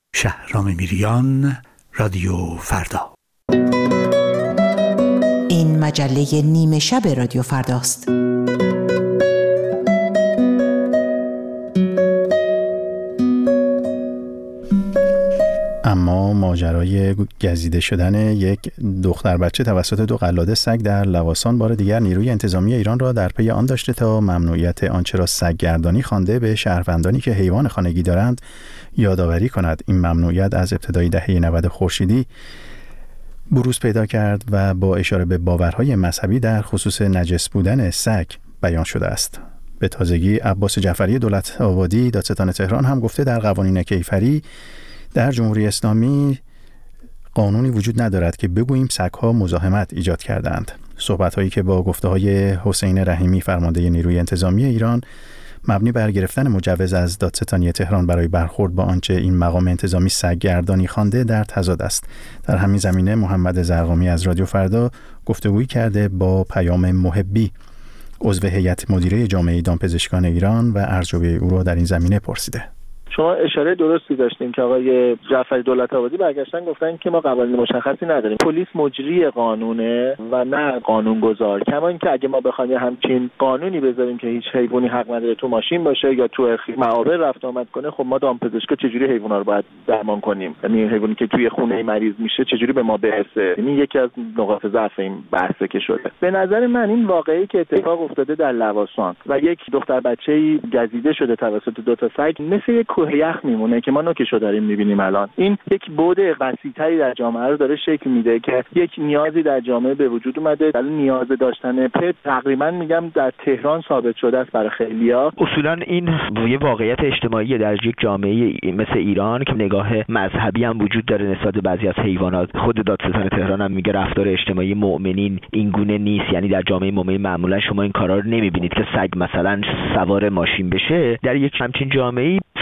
شهرام میریان، رادیو فردا. این مجله نیمه شب رادیو فرداست. اما ماجرای گزیده شدن یک دختر بچه توسط 2 قلاده سگ در لواسان بار دیگر نیروی انتظامی ایران را در پی آن داشته تا ممنوعیت آنچه را سگگردانی خوانده به شهروندانی که حیوان خانگی دارند یادآوری کند. این ممنوعیت از ابتدای دهه 90 خورشیدی بروز پیدا کرد و با اشاره به باورهای مذهبی در خصوص نجس بودن سگ بیان شده است. به تازگی عباس جعفری دولت آبادی دادستان تهران هم گفته در قوانین کیفری در جمهوری اسلامی قانونی وجود ندارد که بگوییم سگ‌ها مزاحمت ایجاد کردند. صحبت‌هایی که با گفته‌های حسین رحیمی فرمانده نیروی انتظامی ایران مبنی بر گرفتن مجوز از دادستانی تهران برای برخورد با آنچه این مقام انتظامی سگگردانی خوانده در تضاد است. در همین زمینه محمد زرقامی از رادیو فردا گفتگویی کرده با پیام محبی، عضو هیئت مدیره جامعه دامپزشکان ایران، و ارزیابی او را در این زمینه پرسیده. شما اشاره درستی داشتیم که آقای جعفری دولت آبادی برگشتن گفتن که ما قوانین مشخصی نداریم. پلیس مجری قانونه و نه قانونگذار. کما اینکه اگه ما بخوایم همچین قانونی بذاریم که هیچ حیوانی حق نداره تو ماشین باشه یا تو معابر رفت آمد کنه، خب ما دامپزشکا چجوری حیونا رو باید درمان کنیم؟ یعنی حیوانی که توی خونه مریض میشه چجوری به ما برسه؟ یعنی یکی از نقاط ضعف این بحثه که شده. به نظر من این واقعی که اتفاق افتاده در لواسان و یک دختر بچه‌ای گزیده شده توسط 2 تا سگ مثل یخ میمونه که ما نوکشو داریم میبینیم الان. این یک بعد وسیع‌تری در جامعه رو داره شکل میده که یک نیازی در جامعه به وجود اومده. نیاز داشتن پت تقریبا میگم در تهران ثابت شده است برای خیلیا. اصولا این یه واقعیت اجتماعی در یک جامعه مثل ایران که نگاه مذهبی هم وجود داره نسبت به بعضی از حیوانات. خود دادستان تهران هم میگه رفتار اجتماعی مؤمنین این گونه نیست. یعنی در جامعه مؤمن معمولا شما این کارا رو نمیبینید که سگ مثلا سوار ماشین بشه. در یک همچین جامعه‌ای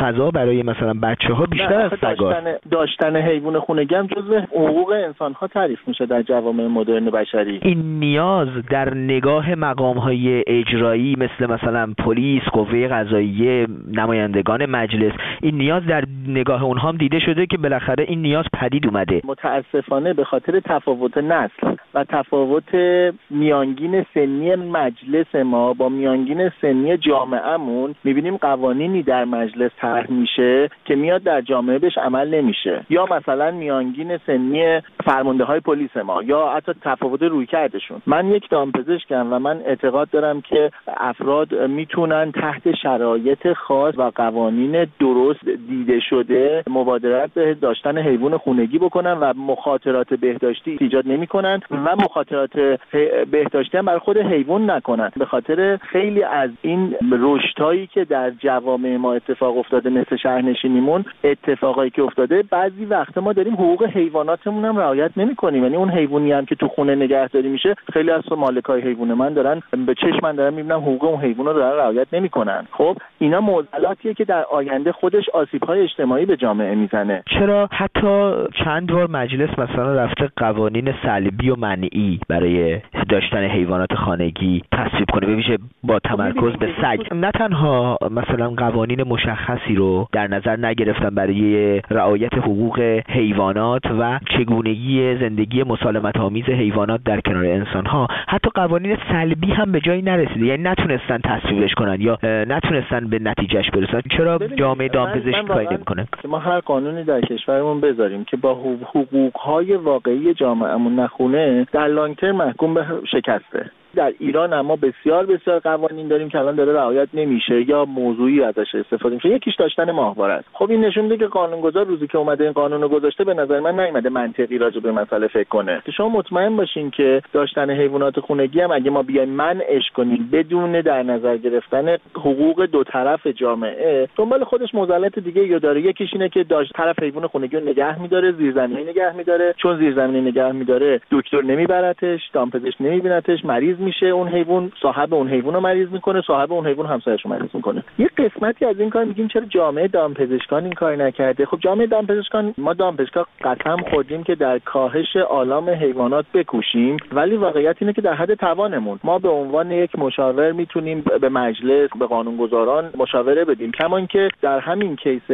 فضا برای مثلا بچه‌ها بیشتر از سگاست. داشتن حیوان خونگی هم جزو حقوق انسان‌ها تعریف میشه در جوامع مدرن بشری. این نیاز در نگاه مقام‌های اجرایی مثلا پلیس، قوه قضاییه، نمایندگان مجلس، این نیاز در نگاه اونها هم دیده شده که بالاخره این نیاز پدید اومده. متاسفانه به خاطر تفاوت نسل و تفاوت میانگین سنی مجلس ما با میانگین سنی جامعهمون می‌بینیم قوانینی در مجلس طرح میشه که میاد در جامعه بهش عمل نمیشه، یا مثلا میانگین سنی فرمانده‌های پلیس ما، یا حتی تفاوت رویکردشون. من یک دامپزشکم و من اعتقاد دارم که افراد میتونن تحت شرایط خاص و قوانین درست دیده شده مبادرت به داشتن حیوان خونگی بکنن و مخاطرات بهداشتی ایجاد نمیکنن و مخاطرات بهداشتی هم برای خود حیوان نکنن. به خاطر خیلی از این رشدهایی که در جوامع ما اتفاق افتاده، مثل شهرنشینیمون، اتفاقایی که افتاده، بعضی وقتا ما داریم حقوق حیواناتمون هم رعایت نمی‌کنیم. یعنی اون حیوانی هم که تو خونه نگهداری میشه، خیلی از مالکای حیوان من دارن به چشم من دارن میبینم حقوق اون حیوان رو دارن رعایت نمی‌کنن. خب اینا معضلاتیه که در آینده خودش آسیب‌های اجتماعی به جامعه میزنه. چرا حتی چند بار مجلس مثلا رفته قوانین سلبی و منعی برای داشتن حیوانات خانگی تصویب کنه، به ویژه با تمرکز به سگ. نه تنها مثلا قوانین مشخصی رو در نظر نگرفتن برای رعایت حقوق حیوانات و چگونگی زندگی مسالمت‌آمیز حیوانات در کنار انسان‌ها، حتی قوانین سلبی هم به جایی نرسیده، یعنی نتونستن تصویبش کنن یا نتونستن به نتیجهش برسن. چرا جامعه دامپزشکی کاری نمی‌کنه؟ ما هر قانونی در کشورمون بذاریم که با حقوق‌های واقعی جامعهمون نخونه، در لانگ ترم محکوم به شکسته. در ایران اما بسیار قوانین داریم که الان داره رعایت نمیشه یا موضوعی ازش استفاده میشه. یکیش داشتن ماهواره است. خب این نشون میده که قانونگذار روزی که اومده این قانونو گذاشته، به نظر من نیومده منطقی راجع به مسئله فکر کنه. شما مطمئن باشین که داشتن حیوانات خونگی هم اگه ما بیایم منعش کنیم بدون در نظر گرفتن حقوق دو طرف جامعه، دنبال خودش معضلات دیگه یا داره. یکیش اینه که طرف حیوان خونگی رو نگه می‌داره، زیرزمینی نگه می‌داره. چون زیرزمینی نگه می‌داره، دکتر نمیبرتش، دامپزشک نمیبینتش، مریض میشه اون حیوان، صاحب اون حیوان رو مریض میکنه، صاحب اون حیوان همسایه‌شو مریض میکنه. یه قسمتی از این کار میگیم چرا جامعه دامپزشکان این کار نکرده؟ خب جامعه دامپزشکان، ما دامپزشکا قسم خوردیم که در کاهش آلام حیوانات بکوشیم، ولی واقعیت اینه که در حد توانمون ما به عنوان یک مشاور میتونیم به مجلس، به قانونگذاران مشاوره بدیم. کمان که در همین کیس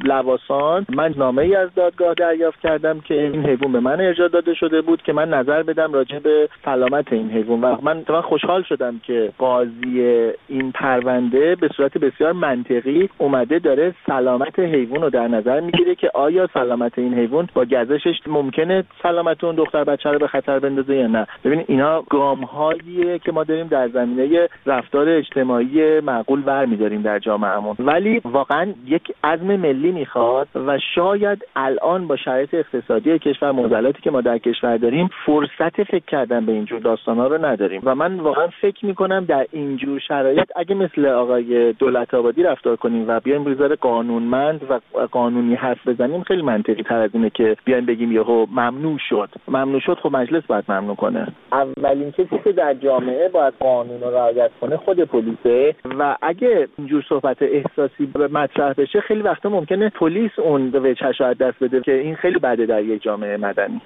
لواسان من نامه‌ای از دادگاه دریافت کردم که این حیوان به من ارجاع داده شده بود که من نظر بدم راجع به سلامت این حیوان و من خوشحال شدم که قاضی این پرونده به صورت بسیار منطقی اومده داره سلامت حیوان رو در نظر میگیره که آیا سلامت این حیوان با گزشش ممکنه سلامت اون دختر بچه رو به خطر بندازه یا نه. ببین اینا گام‌هاییه که ما داریم در زمینه رفتار اجتماعی معقول برمی‌داریم در جامعهمون، ولی واقعا یک عزم ملی میخواد و شاید الان با شرایط اقتصادی کشور، معضلاتی که ما در کشور داریم، فرصت فکر کردن به اینجور داستانا رو نداریم و من واقعا فکر میکنم در اینجور شرایط اگه مثل آقای دولت‌آبادی رفتار کنیم و بیایم روی ذره قانونمند و قانونی حرف بزنیم، خیلی منطقی تر از اینه که بیایم بگیم یهو ممنوع شد. خب مجلس باید ممنوع کنه. اولین کسی که در جامعه باید قانون رو رعایت کنه خود پلیسه و اگه اینجور صحبت احساسی مطرح بشه، خیلی وقتا ممکنه پلیس اون وجهش رو از دست بده که این خیلی بده در یک جامعه مدنی.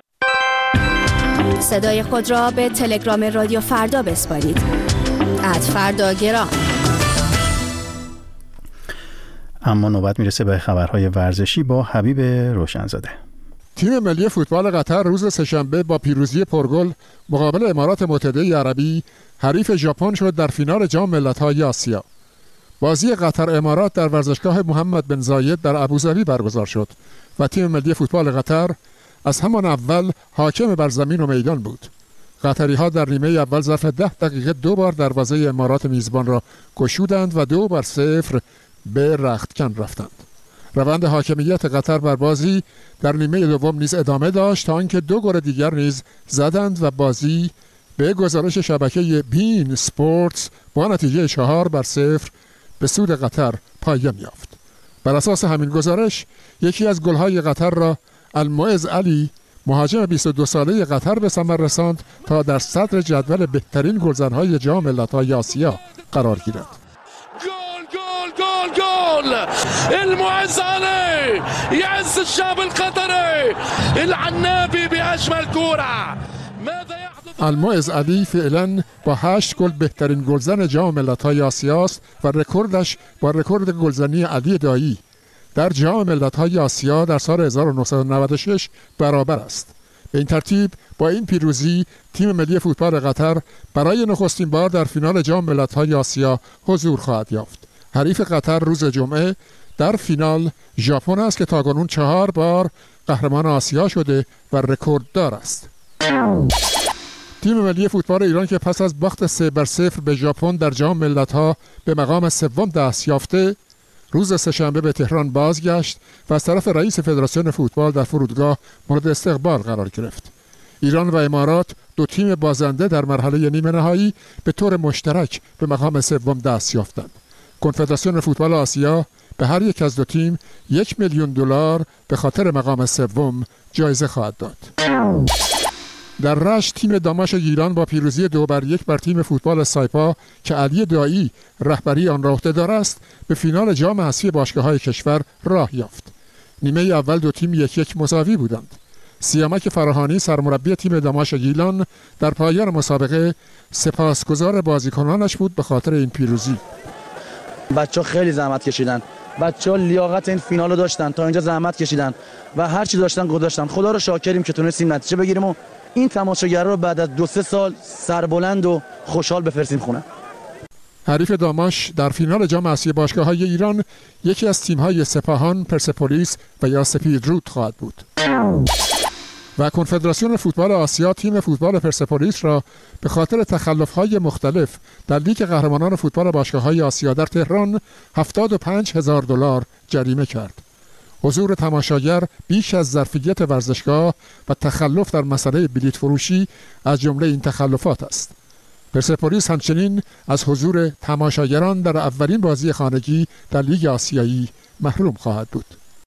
صدای خود را به تلگرام رادیو فردا بسپارید. @فرداگرام. اما نوبت میرسه به خبرهای ورزشی با حبیب روشنزاده. تیم ملی فوتبال قطر روز سه‌شنبه با پیروزی پرگل مقابل امارات متحده عربی حریف ژاپن شد در فینال جام ملت‌های آسیا. بازی قطر امارات در ورزشگاه محمد بن زاید در ابوظبی برگزار شد و تیم ملی فوتبال قطر از همان اول حاکم بر زمین و میدان بود. قطری‌ها در نیمه اول ظرف 10 دقیقه 2 بار دروازه امارات میزبان را گشودند و 2-0 به رختکن رفتند. روند حاکمیت قطر بر بازی در نیمه دوم نیز ادامه داشت تا آنکه 2 گل دیگر نیز زدند و بازی به گزارش شبکه بین اسپورتس با نتیجه 4-0 به سود قطر پایان یافت. بر اساس همین گزارش یکی از گل‌های قطر را المعز علی، مهاجم 22 ساله قطر، به ثمر رساند تا در صدر جدول بهترین گلزن‌های جام ملت‌های آسیا قرار گیرد. گل الجول. المعز علي يعز الشعب القطري، العنابي بأجمل كورة. المعز علی فعلا با 8 گل بهترین گلزن جام ملت‌های آسیا است و رکوردش با رکورد گلزنی علی دایی در جام ملت‌های آسیا در سال 1996 برابر است. به این ترتیب با این پیروزی تیم ملی فوتبال قطر برای نخستین بار در فینال جام ملت‌های آسیا حضور خواهد یافت. حریف قطر روز جمعه در فینال ژاپن است که تاکنون 4 بار قهرمان آسیا شده و رکورددار است. تیم ملی فوتبال ایران که پس از باخت 3-0 به ژاپن در جام ملت‌ها به مقام سوم دست یافته، روز سه‌شنبه به تهران بازگشت و از طرف رئیس فدراسیون فوتبال در فرودگاه مورد استقبال قرار گرفت. ایران و امارات دو تیم بازنده در مرحله نیمه نهایی به طور مشترک به مقام سوم دست یافتند. کنفدراسیون فوتبال آسیا به هر یک از دو تیم $1,000,000 به خاطر مقام سوم جایزه خواهد داد. در رشت تیم داماش گیلان با پیروزی 2-1 بر تیم فوتبال سایپا که علی دایی رهبری آن را عهده‌دار است به فینال جام حذفی باشگاه‌های کشور راه یافت. نیمه اول دو تیم 1-1 مساوی بودند. سیامک فراهانی سرمربی تیم داماش گیلان در پایان مسابقه سپاسگزار بازیکنانش بود به خاطر این پیروزی. بچه‌ها خیلی زحمت کشیدن. بچه‌ها لیاقت این فینال رو داشتن، تا اینجا زحمت کشیدن و هر چی داشتن گذاشتن. خدا رو شاکریم که تونستیم نتیجه بگیریم و این تماشاگرها رو بعد از 2-3 سال سربلند و خوشحال بفرستیم خونه. حریف داماش در فینال جام حذفی باشگاه‌های ایران یکی از تیم‌های سپاهان، پرسپولیس و یا سپیدرود خواهد بود. و کنفدراسیون فوتبال آسیا تیم فوتبال پرسپولیس را به خاطر تخلف‌های مختلف در لیگ قهرمانان فوتبال باشگاه‌های آسیا در تهران $75,000 جریمه کرد. حضور تماشاگر بیش از ظرفیت ورزشگاه و تخلف در مسئله بلیط فروشی از جمله این تخلفات است. پرسپولیس همچنین از حضور تماشاگران در اولین بازی خانگی در لیگ آسیایی محروم خواهد بود.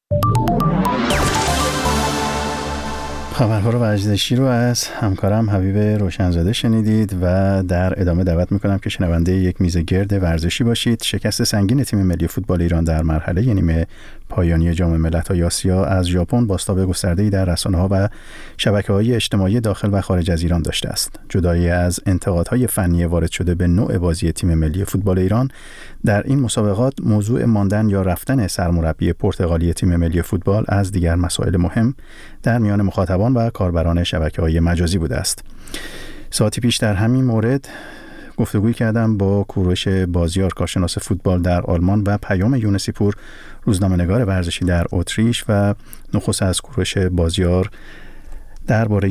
خبرها ورزشی رو از همکارم حبیب روشنزاده شنیدید و در ادامه دعوت میکنم که شنونده یک میز گرد ورزشی باشید. شکست سنگین تیم ملی فوتبال ایران در مرحله نیمه پایانی جام ملت‌های آسیا از ژاپن بازتاب گسترده‌ای در رسانه‌ها و شبکه‌های اجتماعی داخل و خارج از ایران داشته است. جدای از انتقادهای فنی وارد شده به نوع بازی تیم ملی فوتبال ایران در این مسابقات، موضوع ماندن یا رفتن سرمربی پرتغالی تیم ملی فوتبال از دیگر مسائل مهم در میان مخاطبان و کاربران شبکه‌های مجازی بوده است. ساعتی پیش در همین مورد گفتگوی کردم با کوروش بازیار، کارشناس فوتبال در آلمان، و پیام یونسی پور، روزنامه‌نگار ورزشی در اتریش، و نخست از کوروش بازیار درباره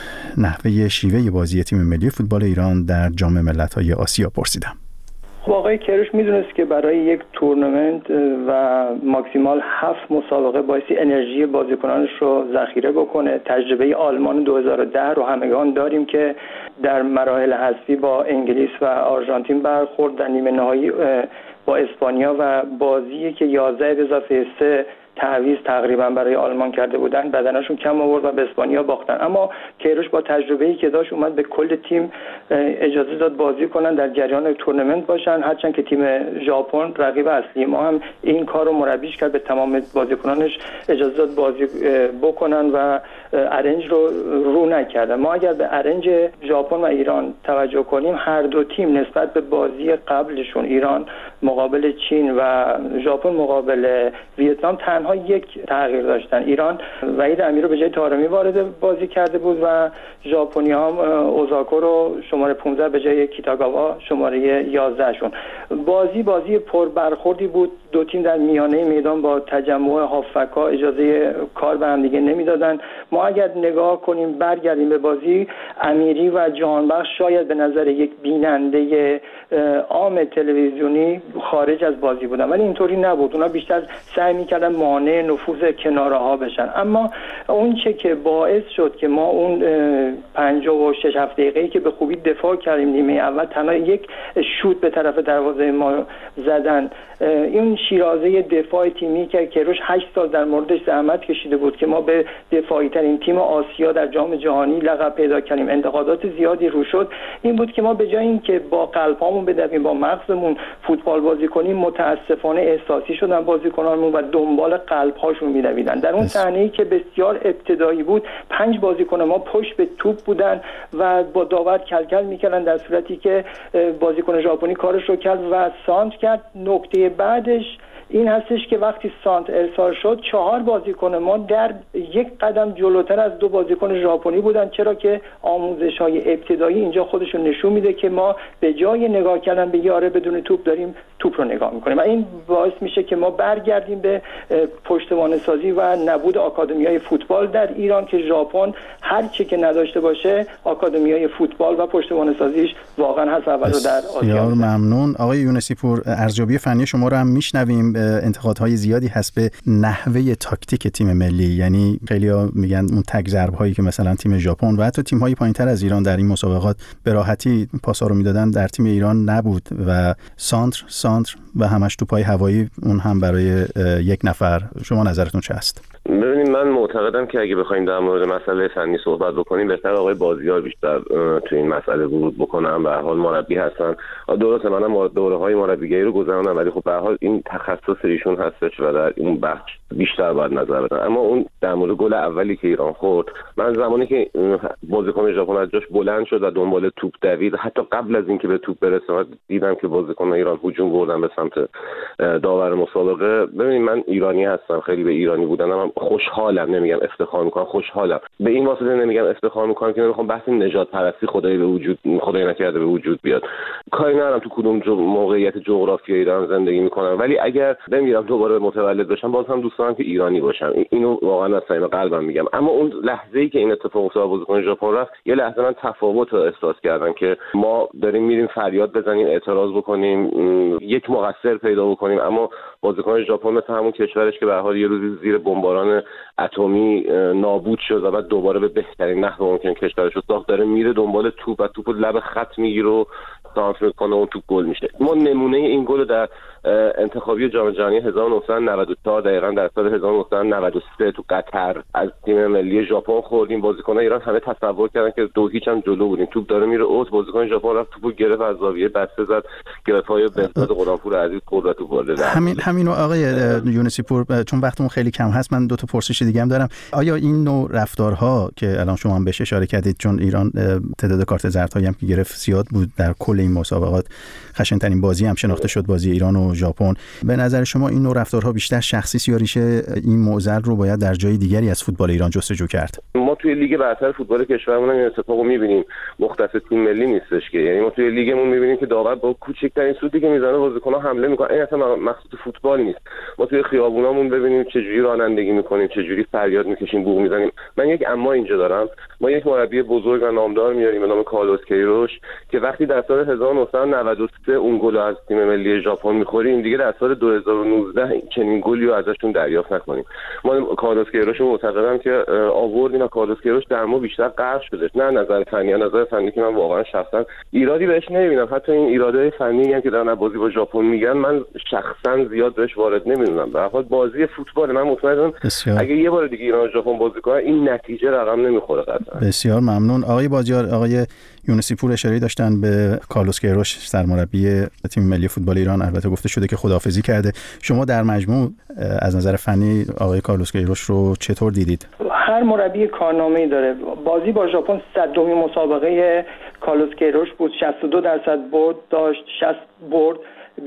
نحوه شیوه بازی تیم ملی فوتبال ایران در جام ملت‌های آسیا پرسیدم. آقای کروش میدونست که برای یک تورنمنت و ماکسیمال 7 مسابقه بایستی انرژی بازیکنانش رو ذخیره بکنه. تجربه آلمان 2010 رو همگان داریم که در مراحل حذفی با انگلیس و آرژانتین برخورد، در نیمه نهایی با اسپانیا و بازی که 11+3 تعویض تقریبا برای آلمان کرده بودن، بدنشون کم آورد و به اسپانیا باختن. اما کیروش با تجربه‌ای که داشت اومد به کل تیم اجازه داد بازی کنن، در جریان تورنمنت باشن، هرچند که تیم ژاپن رقیب اصلی ما هم این کار رو مربیش کرد، به تمام بازیکنانش اجازه داد بازی بکنن و ارنج رو نکردن. ما اگر به ارنج ژاپن و ایران توجه کنیم، هر دو تیم نسبت به بازی قبلشون، ایران مقابل چین و ژاپن مقابل ویتنام، تنها یک تغییر داشتن. ایران وحید امیر رو به جای طارمی وارد بازی کرده بود و ژاپنی هم اوزاکو رو شماره 15 به جای کیتاگاوا شماره 11 شون. بازی پر برخوردی بود. دو تیم در میانه میدان با تجمع هافبک‌ها اجازه کار به هم دیگه نمیدادن. ما اگر نگاه کنیم برگردیم به بازی، امیری و جهانبخش شاید به نظر یک بیننده عام تلویزیونی خارج از بازی بودن، ولی اینطوری نبود. اونا بیشتر سعی می‌کردن مانع نفوذ کناره‌ها بشن. اما اون چه که باعث شد که ما اون 56 دقیقه‌ای که به خوبی دفاع کردیم نیمه اول، تنها یک شوت به طرف دروازه ما زدن این شیرازه دفاع تیمی که کیروش 8 سال در موردش زحمت کشیده بود که ما به دفاعی ترین تیم آسیا در جام جهانی لقب پیدا کردیم، انتقادات زیادی رو شد، این بود که ما به جای اینکه با قلبامون بدویم با مغزمون فوتبال بازی کنیم، متاسفانه احساسی شدن بازیکنانمون و دنبال قلب‌هاشون می‌دویدن. در اون صحنه‌ای که بسیار ابتدایی بود 5 بازیکن ما پشت به توپ بودن و با داور کلکل می‌کردن، در صورتی که بازیکن ژاپنی کارش رو کرد و سانت کرد. نکته بعدش این هستش که وقتی سانت ارسال شد 4 بازیکن ما در یک قدم جلوتر از 2 بازیکن ژاپنی بودن، چرا که آموزش‌های ابتدایی اینجا خودشون نشون میده که ما به جای نگاه کردن به یاره بدون توپ داریم توپ رو نگاه میکنیم و این باعث میشه که ما برگردیم به پشتوانه سازی و نبود آکادمیای فوتبال در ایران که ژاپن هر چی که نداشته باشه آکادمیای فوتبال و پشتوانه سازیش واقعا هست اول رو در آسیا. بسیار ممنون آقای یونسی پور. ارزیابی فنی شما رو هم میشنویم. انتقادهای زیادی هست به نحوه تاکتیک تیم ملی، یعنی خیلی‌ها میگن اون تک ضربه‌هایی که مثلا تیم ژاپن و حتی تیم‌های پایین‌تر از ایران در این مسابقات به راحتی پاسا رو میدادن در تیم ایران نبود و سانتر و همش توپای هوایی، اون هم برای یک نفر. شما نظرتون چه است؟ ببینید من معتقدم که اگه بخوایم در مورد مسئله فنی صحبت بکنیم بهتر آقای بازیار بیشتر تو این مسئله ورود بکنم. به هر حال مربی هستن، درسته منم دوره‌های مربیگری رو گذروندم ولی خب به هر حال این تخصص ایشون هستش و در این بخش بیشتر باید نظر بدن. اما اون در مورد گل اولی که ایران خورد، من زمانی که بازیکن ژاپن از جاش بلند شد و دنبال توپ دوید، حتی قبل از اینکه به توپ برسه دیدم که بازیکن ایران هجوم بردن به سمت داور مسابقه. ببینید من ایرانی هستم، خیلی به ایرانی بودنم خوشحالم، نمیگم افتخار میکنم، خوشحالم. به این واسطه نمیگم افتخار میکنم که نمیخوام بحث نژاد پرستی خدای نکرده به وجود بیاد. کاری ندارم تو کدوم موقعیت جغرافیایی دارم زندگی میکنم، ولی اگر بمیرم دوباره متولد بشم باز هم دوست دارم که ایرانی باشم. اینو واقعا از صمیم قلبم میگم. اما اون لحظه‌ای که این اتفاق افتاد بازیکن ژاپن رفت، یه لحظه من تفاوت رو احساس کردم که ما داریم میریم فریاد بزنیم، اعتراض بکنیم، یک مقصر پیدا بکنیم، اما بازیکن ژاپن مثل همون کشورش که به هر حال یه روزی زیر بمباران اتمی نابود شد و بعد دوباره به بهترین نحو ممکن کشورش رو ساخت، داره میره دنبال توپ و توپو لب خط میگیره و سانتر میکنه و توپ گل میشه. ما نمونه این گل در انتخابی جام جهانی 1994 دقیقاً در سال 1993 تو قطر از تیم ملی ژاپن خوردیم. بازیکنان ایران همه تصور کردن که 2-0 هم جلو بودیم، توپ داره میره اوت، بازیکن ژاپن رفت توپو گرفت از زاویه بسته زد، گرفت‌های بهزاد غلامپور عزیز قدرت تو وارد. همینو آقای یونسی پور، چون وقتمون خیلی کم هست من 2 تا پرسش دیگه هم دارم. آیا این نوع رفتارها که الان شما هم بهش اشاره کردید، چون ایران تعداد کارت زردهایی هم که گرفت زیاد بود در کل این مسابقات، خشن‌ترین بازی هم شناخته شد بازی ایران و ژاپن، به نظر شما این نوع رفتارها بیشتر شخصی است یا ریشه این معضل رو باید در جای دیگری از فوتبال ایران جستجو کرد؟ ما توی لیگ برتر فوتبال کشورمون این اتفاقو می‌بینیم، مختص تیم ملی نیستش که، یعنی ما توی لیگمون می‌بینیم که داور با کوچکترین سوتی که میزنه بازیکن‌ها حمله می‌کنن. این اصلا مخصوص فوتبال نیست. ما توی خیابونامون ببینیم چه جوری رانندگی می‌کنیم، چه جوری فریاد می‌کشیم، بوق می‌زنیم. من یک اما اینجا دارم، ما یک مربی بزرگ و نامدار میاریم به نام کارلوس کیروش که وقتی در سال 1993 اون گل از تیم ملی ژاپن می‌خوریم، دیگه در سال 2019 چنین گلی رو ازشون دریافت نکنیم. ما کارلوس کیروش رو معتقدم که آوردیم و کارلوس کیروش در ما بیشتر غرق شده، نه نظر فنی، نظر فنی که من واقعا شخصا ایرادی بهش نمیبینم. حتی این ایرادهای فنی هم که در بازی با ژاپن میگن من شخصا زیاد بهش وارد نمیدونم. به هر حال بازی فوتبال، من مطمئنم اگه یه بار دیگه ایران و ژاپن بازی کنه این نتیجه رقم نمیخوره قطعا. بسیار ممنون آقای بازیار. آقای یونسی پور اشاره داشتن به کارلوس کیروش، سرمربی تیم ملی فوتبال ایران. البته گفته شده که خداحافظی کرده. شما در مجموع از نظر فنی آقای کارلوس کیروش رو چطور دیدید؟ هر مربی کارنامه‌ای داره. بازی با ژاپن 100مین مسابقه کارلوس کیروش بود، 62% برد داشت، 60 برد،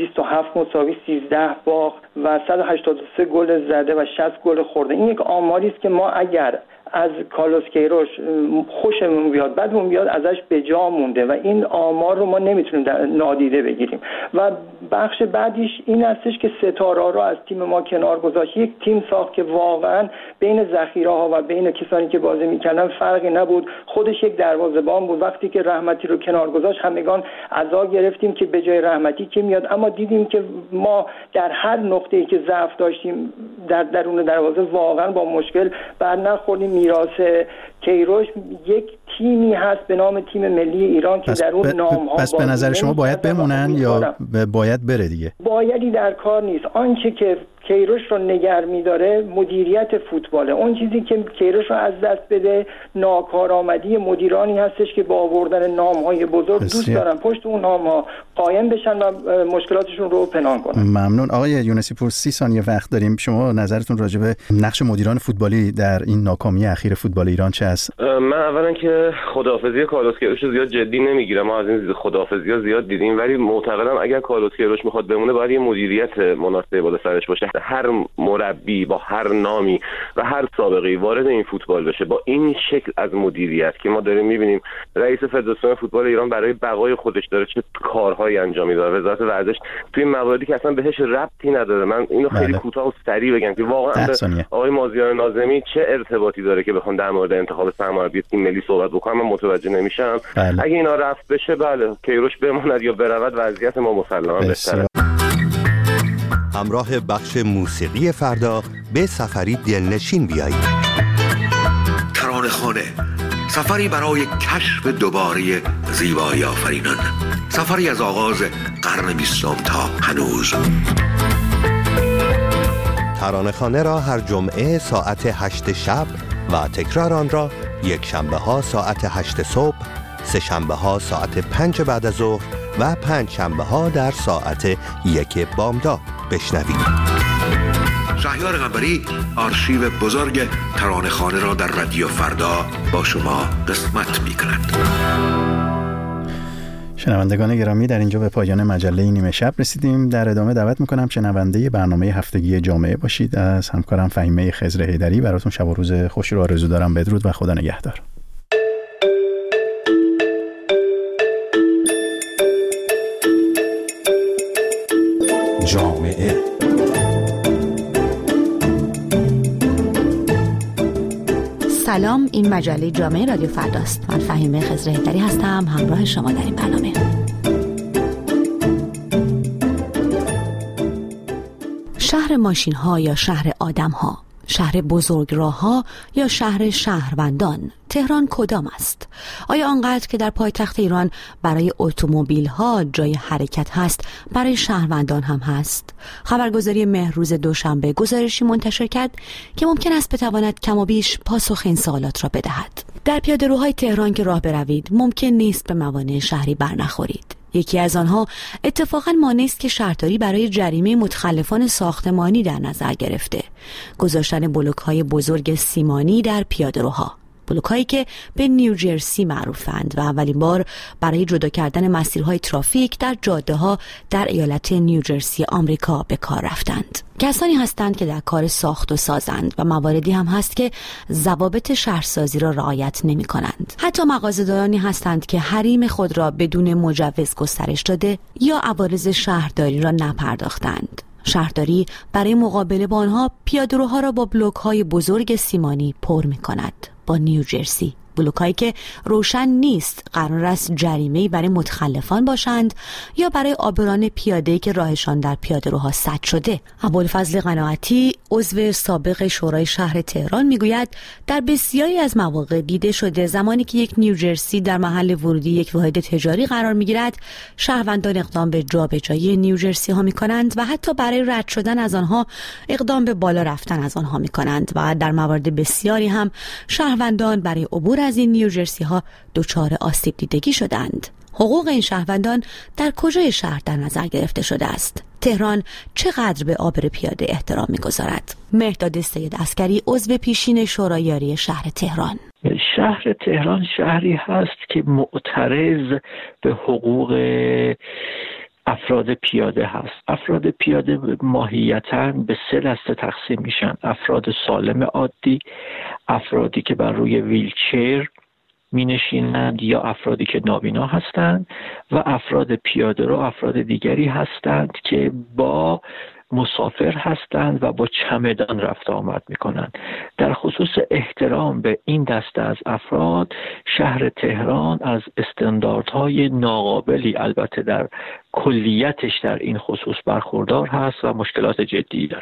27 مساوی، 13 باخت و 183 گل زده و 60 گل خورده. این یک آماری است که ما اگر از کارلوس کیروش خوشمون بیاد بدمون بیاد ازش به جا مونده و این آمار رو ما نمیتونیم نادیده بگیریم. و بخش بعدیش این هستش که ستاره رو از تیم ما کنار گذاشت، یک تیم ساخت که واقعا بین ذخیره‌ها و بین کسانی که بازی میکردن فرقی نبود. خودش یک دروازه‌بان بود. وقتی که رحمتی رو کنار گذاشت همگان عزا گرفتیم که به جای رحمتی که میاد، اما دیدیم که ما در هر نقطه‌ای که ضعف داشتیم در درون دروازه واقعا با مشکل بر نخوردیم. میراث کیروش یک تیمی هست به نام تیم ملی ایران که در اون نام‌ها پس به نظر شما باید بمونن یا باید بره دیگه؟ بایدی در کار نیست. آنچه که کیروش رو نگه می‌داره مدیریت فوتباله. اون چیزی که کیروش رو از دست بده ناکارآمدی مدیرانی هستش که با آوردن نام‌های بزرگ دوست دارن پشت اون نام‌ها قایم بشن و مشکلاتشون رو پنهان کنن. ممنون. آقای یونسی پور 30 ثانیه وقت داریم. شما نظرتون راجع به نقش مدیران فوتبالی در این ناکامی اخیر فوتبال ایران چه است؟ من اولا که خداحافظی کارلوس کیروش زیاد جدی نمیگیرم. ما از این خداحافظی‌ها زیاد دیدیم، ولی معتقدم اگر کارلوس کیروش میخواد بمونه باید یه مدیریت مناسب بالا سرش باشه. هر مربی با هر نامی و هر سابقه‌ای وارد این فوتبال بشه با این شکل از مدیریت که ما داریم می‌بینیم رئیس فدراسیون فوتبال ایران برای بقای خودش داره چه کارهایی انجام میده. وزارت ورزش توی مواردی که اصلا بهش ربطی نداره. من اینو خیلی کوتاه و سریع بگم که واقعا آقای مازیار ناظمی چه ارتباطی داره که بخوام در مورد انتخاب سرمربی تیم ملی صحبت بکنم. من متوجه نمیشم. اگه اینا رفت بشه بله کیروش بماند یا برود وضعیت ما مسلماً بهتره. همراه بخش موسیقی فردا به سفری دلنشین بیایید. ترانه‌خانه، سفری برای کشف دوباره زیبایی آفرینان، سفری از آغاز قرن 20 تا هنوز. ترانه‌خانه را هر جمعه ساعت 8 شب و تکرار آن را یک شنبه ها ساعت 8 صبح، سه شنبه ها ساعت 5 بعد از ظهر و 5 شنبه ها در ساعت 1 بامداد بشنوید. شهریار قنبری آرشیو بزرگ ترانه‌خانه را در رادیو فردا با شما قسمت می‌کند. شنوندگان گرامی، در اینجا به پایان مجله نیمه شب رسیدیم. در ادامه دعوت میکنم شنونده برنامه هفتگی جامعه باشید. از همکارم فهیمه خضر حیدری براتون شب و روز خوشی رو آرزو دارم. بدرود و خدا نگهدار. جامعه سلام، این مجله جامعه رادیو فرداست. من فهیمه خضر حیدری هستم، همراه شما در این برنامه. شهر ماشین ها یا شهر آدم ها، شهر بزرگراه ها یا شهر شهروندان، تهران کدام است؟ آیا آنقدر که در پایتخت ایران برای اتومبیل ها جای حرکت هست، برای شهروندان هم هست؟ خبرگزاری مهرروز دوشنبه گزارشی منتشر کرد که ممکن است بتواند کم و بیش پاسخ این سوالات را بدهد. در پیاده‌روهای تهران که راه بروید ممکن نیست به موانع شهری برنخورید. یکی از آنها اتفاقاً مانع است که شهرداری برای جریمه متخلفان ساختمانی در نظر گرفته گذاشتن بلوک‌های بزرگ سیمانی در پیاده‌روها، بلوک‌هایی که به نیوجرسی معروفند و اولین بار برای جدا کردن مسیرهای ترافیک در جاده‌ها در ایالت نیوجرسی آمریکا به کار رفتند. کسانی هستند که در کار ساخت و سازند و مواردی هم هست که ضوابط شهرسازی را رعایت نمی‌کنند. حتی مغازه‌دارانی هستند که حریم خود را بدون مجوز گسترش داده یا عوارض شهرداری را نپرداختند. شهرداری برای مقابله با آنها پیاده‌روها را با بلوک‌های بزرگ سیمانی پر می‌کند. با نیوجرسی، بلوک‌هایی که روشن نیست قرار است جریمه‌ای برای متخلفان باشند یا برای عابران پیاده‌ای که راهشان در پیاده‌روها سد شده. ابوالفضل قناعتی، عضو سابق شورای شهر تهران، میگوید در بسیاری از مواقع دیده شده زمانی که یک نیوجرسی در محل ورودی یک واحد تجاری قرار میگیرد، شهروندان اقدام به جابجایی نیوجرسی ها میکنند و حتی برای رد شدن از آنها اقدام به بالا رفتن از آنها میکنند و در موارد بسیاری هم شهروندان برای عبور از این نیوجرسی ها دچار آسیب دیدگی شدند. حقوق این شهروندان در کجای شهر در نظر گرفته شده است؟ تهران چقدر به عابر پیاده احترام می‌گذارد؟ مهرداد سید عسکری، عضو پیشین شورای یاری شهر تهران: شهر تهران شهری هست که معترض به حقوق افراد پیاده هست. افراد پیاده ماهیتاً به 3 دسته تقسیم میشن: افراد سالم عادی، افرادی که بر روی ویلچر می نشینند یا افرادی که نابینا هستند، و افراد پیاده رو افراد دیگری هستند که با مسافر هستند و با چمدان رفت آمد می کنند. در خصوص احترام به این دسته از افراد، شهر تهران از استانداردهای ناقابلی البته در کلیتش در این خصوص برخوردار هست و مشکلات جدی داره.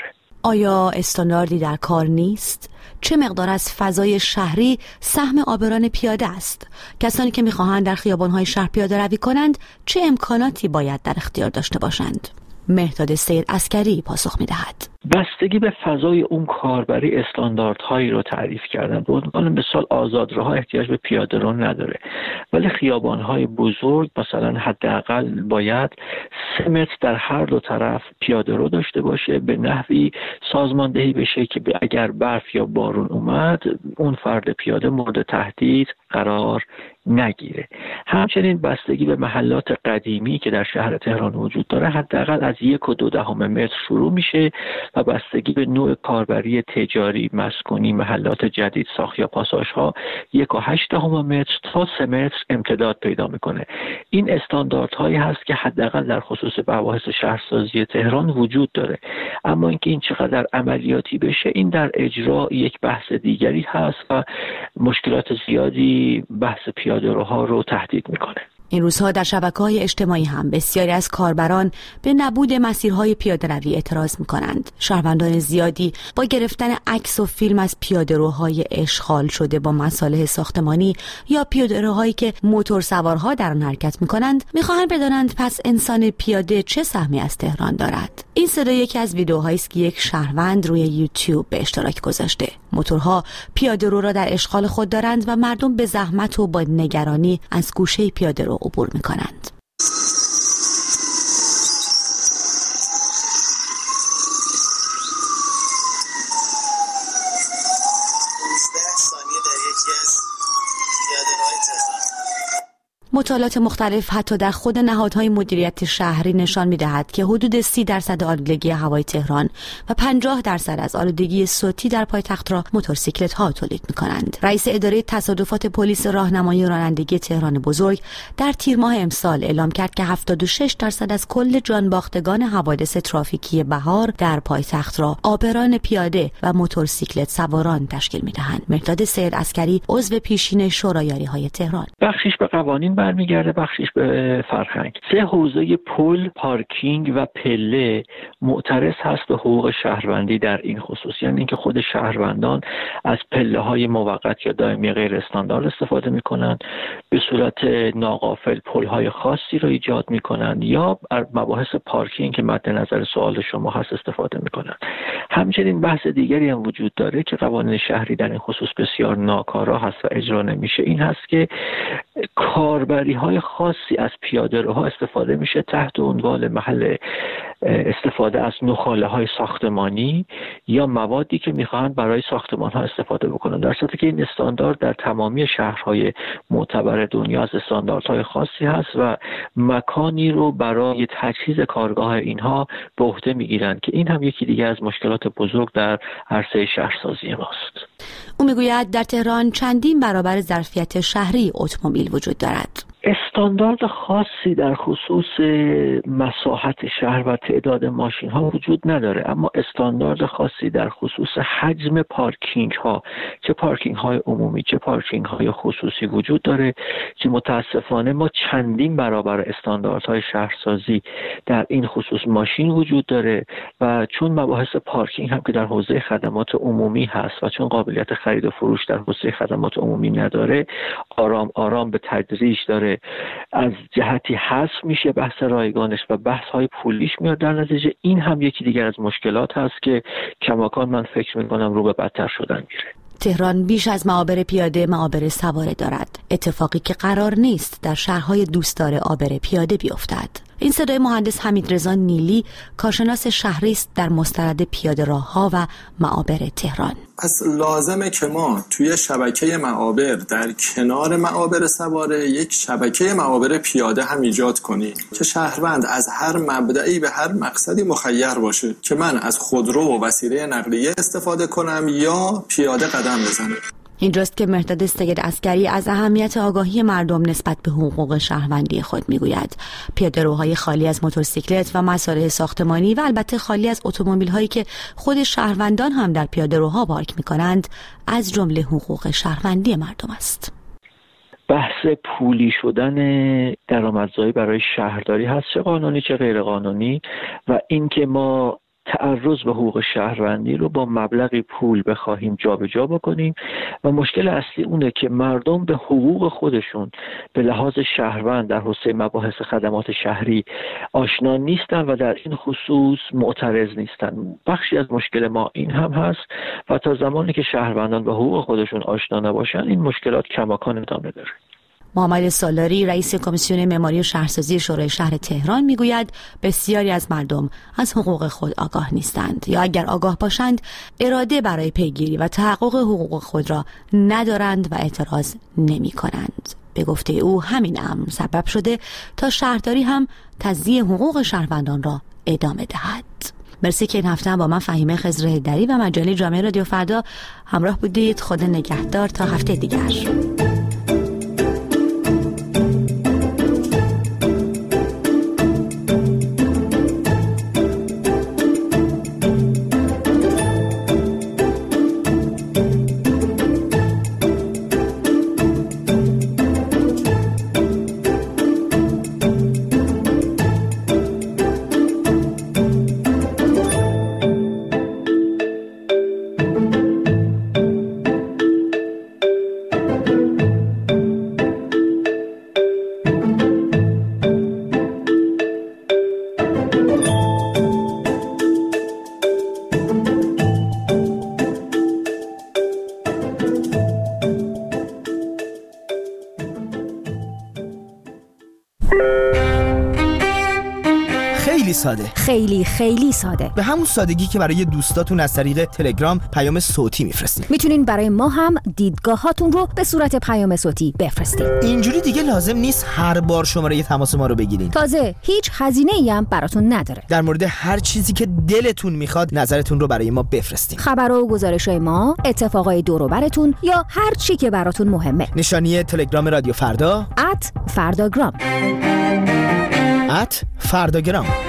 آیا استانداردی در کار نیست؟ چه مقدار از فضای شهری سهم عابران پیاده است؟ کسانی که می‌خواهند در خیابان‌های شهر پیاده روی کنند چه امکاناتی باید در اختیار داشته باشند؟ مهداد سید عسکری پاسخ می‌دهد. بستگی به فضای اون کاربری استانداردهایی رو تعریف کردن. به عنوان مثال آزادراه احتیاج به پیاده رو نداره، ولی خیابان‌های بزرگ مثلا حداقل باید 3 متر در هر دو طرف پیاده رو داشته باشه، به نحوی سازماندهی بشه که اگر برف یا بارون اومد اون فرد پیاده مورد تهدید قرار نگیره. همچنین بستگی به محلات قدیمی که در شهر تهران وجود داره حداقل از 1.2 متر شروع میشه و بستگی به نوع کاربری تجاری، مسکونی، محلات جدید ساخت یا پاساژها 1.8 متر تا 3 متر امتداد پیدا میکنه. این استانداردهایی هست که حداقل در خصوص مباحث شهرسازی تهران وجود داره، اما اینکه این چقدر عملیاتی بشه این در اجرا یک بحث دیگری هست و مشکلات زیادی بحث پیاده‌روها رو تهدید میکنه. این روزها در شبکه‌های اجتماعی هم بسیاری از کاربران به نبود مسیرهای پیاده‌روی اعتراض می‌کنند. شهروندان زیادی با گرفتن عکس و فیلم از پیاده‌روهای اشغال شده با مصالح ساختمانی یا پیاده‌روهایی که موتور سوارها در آن حرکت می‌کنند می‌خواهند بدانند پس انسان پیاده چه سهمی از تهران دارد. این صدا یکی از ویدیوهایی است که یک شهروند روی یوتیوب به اشتراک گذاشته. موتورها پیاده‌رو را در اشغال خود دارند و مردم به زحمت و با نگرانی از گوشه پیاده‌رو عبور می‌کنند. مطالعات مختلف حتی در خود نهادهای مدیریت شهری نشان می‌دهد که حدود 30% آلودگی هوای تهران و 50% از آلودگی صوتی در پایتخت را موتورسیکلت‌ها تولید می‌کنند. رئیس اداره تصادفات پلیس راهنمایی رانندگی تهران بزرگ در تیر ماه امسال اعلام کرد که 76% از کل جانباختگان حوادث ترافیکی بهار در پایتخت را عابران پیاده و موتورسیکلت سواران تشکیل می‌دهند. مهداد سید عسکری عضو پیشین شورای یاری‌های تهران: بخشش به قوانین برمیگرده، بخشش به فرهنگ. 3 حوزه پل، پارکینگ و پله معترض هست به حقوق شهروندی در این خصوص، یعنی اینکه خود شهروندان از پله‌های موقت یا دائمی غیر استاندارد استفاده می‌کنند، به صورت ناغافل پل‌های خاصی رو ایجاد می‌کنند یا مباحث پارکینگ که مد نظر سوال شما هست استفاده می‌کنند. همچنین بحث دیگری هم وجود داره که قوانین شهری در این خصوص بسیار ناکارا هست و اجرا نمیشه. این هست که کاربری‌های خاصی از پیاده‌روها استفاده میشه تحت عنوان محل استفاده از نخاله‌های ساختمانی یا موادی که میخواهند برای ساختمان‌ها استفاده بکنند، در صورتی که این استاندارد در تمامی شهرهای معتبر دنیا از استانداردهای خاصی هست و مکانی رو برای تجهیز کارگاه اینها به عهده میگیرند که این هم یکی دیگه از مشکلات بزرگ در عرصه شهرسازی ماست. او میگوید در تهران چندین برابر ظرفیت شهری اتومبیل وجود دارد. استاندارد خاصی در خصوص مساحت شهر و تعداد ماشین ها وجود نداره، اما استاندارد خاصی در خصوص حجم پارکینگ ها، چه پارکینگ های عمومی چه پارکینگ های خصوصی وجود داره که متاسفانه ما چندین برابر استانداردهای شهرسازی در این خصوص ماشین وجود داره و چون مباحث پارکینگ هم که در حوزه خدمات عمومی هست و چون قابلیت خرید و فروش در حوزه خدمات عمومی نداره، آرام آرام به تدریج داره از جهتی حذف میشه بحث رایگانش و بحث های پولیش میاد. در نتیجه این هم یکی دیگر از مشکلات هست که کماکان من فکر میکنم رو به بدتر شدن میره. تهران بیش از معابر پیاده معابر سواره دارد، اتفاقی که قرار نیست در شهرهای دوستدار عابر پیاده بیفتد. این صدای مهندس حمیدرضا نیلی، کارشناس شهری است در مستند پیاده راه‌ها و معابر تهران. پس لازمه که ما توی شبکه معابر در کنار معابر سواره یک شبکه معابر پیاده هم ایجاد کنیم که شهروند از هر مبدعی به هر مقصدی مخیر باشه که من از خودرو و وسیله نقلیه استفاده کنم یا پیاده قدم بزنم. اینجاست که مهداد سید عسکری از اهمیت آگاهی مردم نسبت به حقوق شهروندی خود میگوید. پیاده‌روهای خالی از موتورسیکلت و مصالح ساختمانی و البته خالی از اتومبیل‌هایی که خود شهروندان هم در پیاده‌روها پارک می‌کنند از جمله حقوق شهروندی مردم است. بحث پولی شدن درآمدزایی برای شهرداری هست، چه قانونی چه غیر قانونی، و اینکه ما تعرض به حقوق شهروندی رو با مبلغی پول بخواهیم جابجا بکنیم و مشکل اصلی اونه که مردم به حقوق خودشون به لحاظ شهروند در حوزه مباحث خدمات شهری آشنا نیستن و در این خصوص معترض نیستن. بخشی از مشکل ما این هم هست و تا زمانی که شهروندان به حقوق خودشون آشنا نباشن این مشکلات کماکان ادامه داره. محمد سالاری رئیس کمیسیون معماری و شهرسازی شورای شهر تهران میگوید بسیاری از مردم از حقوق خود آگاه نیستند یا اگر آگاه باشند اراده برای پیگیری و تحقق حقوق خود را ندارند و اعتراض نمی کنند. به گفته او همین امر سبب شده تا شهرداری هم تضییع حقوق شهروندان را ادامه دهد. مرسی که این هفته با من فهیمه خضر هیدری و مجله جامعه رادیو فردا همراه بودید. خدا نگهدار تا هفته دیگر. ساده. خیلی ساده. به همون سادگی که برای دوستاتون از طریق تلگرام پیام صوتی میفرستین. میتونین برای ما هم دیدگاهاتون رو به صورت پیام صوتی بفرستین. اینجوری دیگه لازم نیست هر بار شماره تماس ما رو بگیرین. تازه هیچ هزینه‌ای هم براتون نداره. در مورد هر چیزی که دلتون میخواد نظرتون رو برای ما بفرستین. خبر و گزارش‌های ما، اتفاقای دور و براتون یا هر چی که براتون مهمه. نشانی تلگرام رادیو فردا @فرداگرام. @فرداگرام.